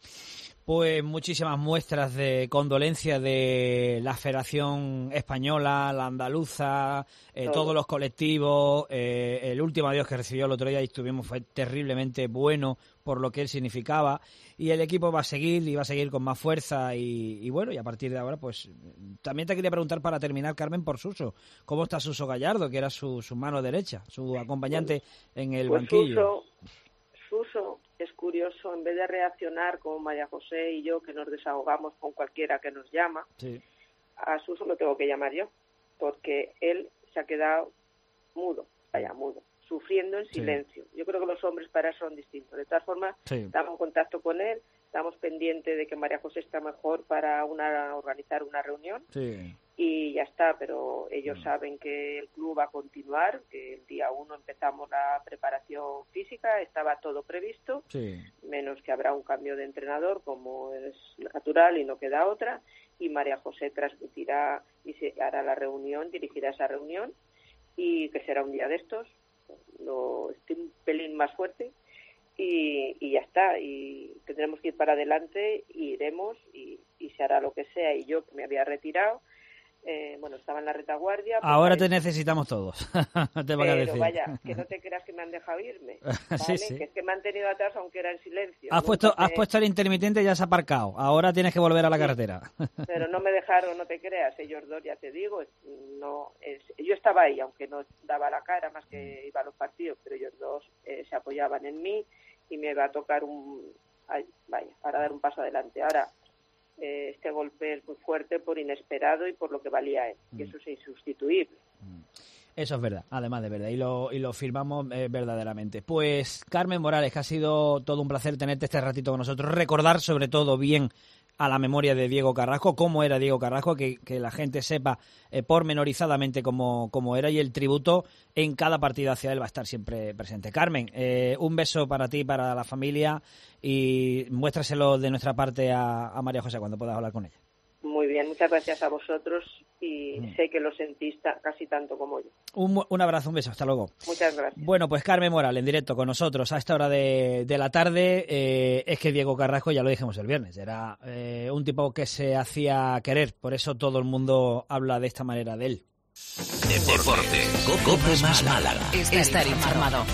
Pues muchísimas muestras de condolencia de la Federación Española, la andaluza, todos los colectivos. El último adiós que recibió el otro día y estuvimos fue terriblemente bueno por lo que él significaba, y el equipo va a seguir y va a seguir con más fuerza y bueno, y a partir de ahora pues también te quería preguntar, para terminar, Carmen, por Suso. ¿Cómo está Suso Gallardo, que era su mano derecha, su acompañante en el banquillo? Suso es curioso, en vez de reaccionar como María José y yo, que nos desahogamos con cualquiera que nos llama, a Suso lo tengo que llamar yo, porque él se ha quedado mudo, sufriendo en silencio. Yo creo que los hombres para eso son distintos. De todas formas, estamos en contacto con él, estamos pendientes de que María José está mejor para organizar una reunión y ya está, pero ellos saben que el club va a continuar, que el día 1 empezamos la preparación física, estaba todo previsto, menos que habrá un cambio de entrenador, como es natural y no queda otra, y María José transmitirá y se hará la reunión, dirigirá esa reunión, y que será un día de estos, estoy un pelín más fuerte, y ya está, y tendremos que ir para adelante, y iremos, y se hará lo que sea. Y yo, que me había retirado, estaba en la retaguardia. Ahora te necesitamos todos, te voy a decir. Pero vaya, que no te creas que me han dejado irme, ¿vale? Que es que me han tenido atrás aunque era en silencio. Has puesto el intermitente y ya has aparcado, ahora tienes que volver a la carretera. Pero no me dejaron, no te creas, ellos dos, ya te digo, yo estaba ahí, aunque no daba la cara, más que iba a los partidos, pero ellos dos se apoyaban en mí y me iba a tocar para dar un paso adelante. Ahora, este golpe es muy fuerte por inesperado y por lo que valía él, y eso es insustituible. Eso es verdad, además de verdad, y lo firmamos verdaderamente. Pues Carmen Morales, que ha sido todo un placer tenerte este ratito con nosotros, recordar sobre todo bien a la memoria de Diego Carrasco, cómo era Diego Carrasco, que la gente sepa pormenorizadamente cómo era, y el tributo en cada partido hacia él va a estar siempre presente. Carmen, un beso para ti, para la familia, y muéstraselo de nuestra parte a María José cuando puedas hablar con ella. Muy bien, muchas gracias a vosotros, y sé que lo sentís casi tanto como yo. Un abrazo, un beso, hasta luego. Muchas gracias. Bueno, pues Carmen Morales, en directo con nosotros a esta hora de la tarde. Es que Diego Carrasco, ya lo dijimos el viernes, era un tipo que se hacía querer, por eso todo el mundo habla de esta manera de él. Deporte. Cope más Málaga. Estar informado.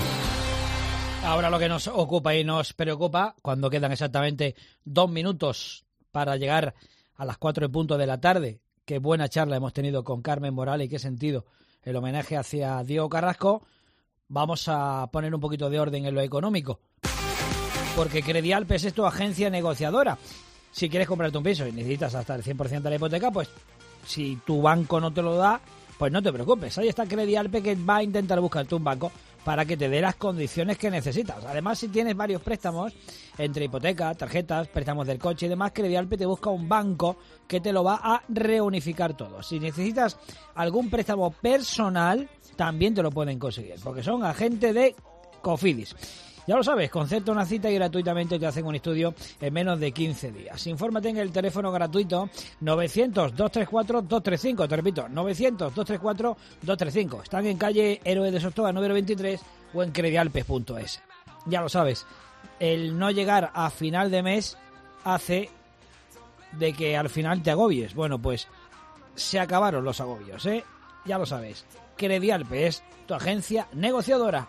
Ahora lo que nos ocupa y nos preocupa, cuando quedan exactamente 2 minutos para llegar a las 4 en punto de la tarde. Qué buena charla hemos tenido con Carmen Morales y qué sentido el homenaje hacia Diego Carrasco. Vamos a poner un poquito de orden en lo económico, porque Credialpes es tu agencia negociadora. Si quieres comprarte un piso y necesitas hasta el 100% de la hipoteca, pues si tu banco no te lo da, pues no te preocupes. Ahí está Credialpes, que va a intentar buscarte un banco para que te dé las condiciones que necesitas. Además, si tienes varios préstamos, entre hipotecas, tarjetas, préstamos del coche y demás, Credialpes te busca un banco que te lo va a reunificar todo. Si necesitas algún préstamo personal, también te lo pueden conseguir, porque son agentes de Cofidis. Ya lo sabes, concerta una cita y gratuitamente te hacen un estudio en menos de 15 días. Infórmate en el teléfono gratuito 900-234-235. Te repito, 900-234-235. Están en calle Héroe de Sostoa, número 23 o en credialpes.es. Ya lo sabes, el no llegar a final de mes hace de que al final te agobies. Bueno, pues se acabaron los agobios, ¿eh? Ya lo sabes. Credialpes, tu agencia negociadora.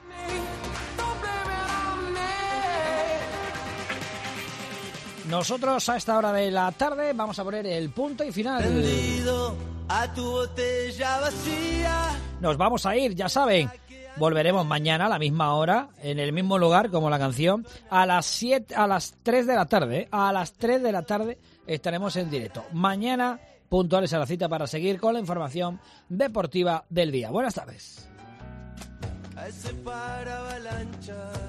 Nosotros a esta hora de la tarde vamos a poner el punto y final. A tu botella vacía. Nos vamos a ir, ya saben. Volveremos mañana a la misma hora, en el mismo lugar como la canción, a las 3 de la tarde. A las 3 de la tarde estaremos en directo. Mañana puntuales a la cita para seguir con la información deportiva del día. Buenas tardes.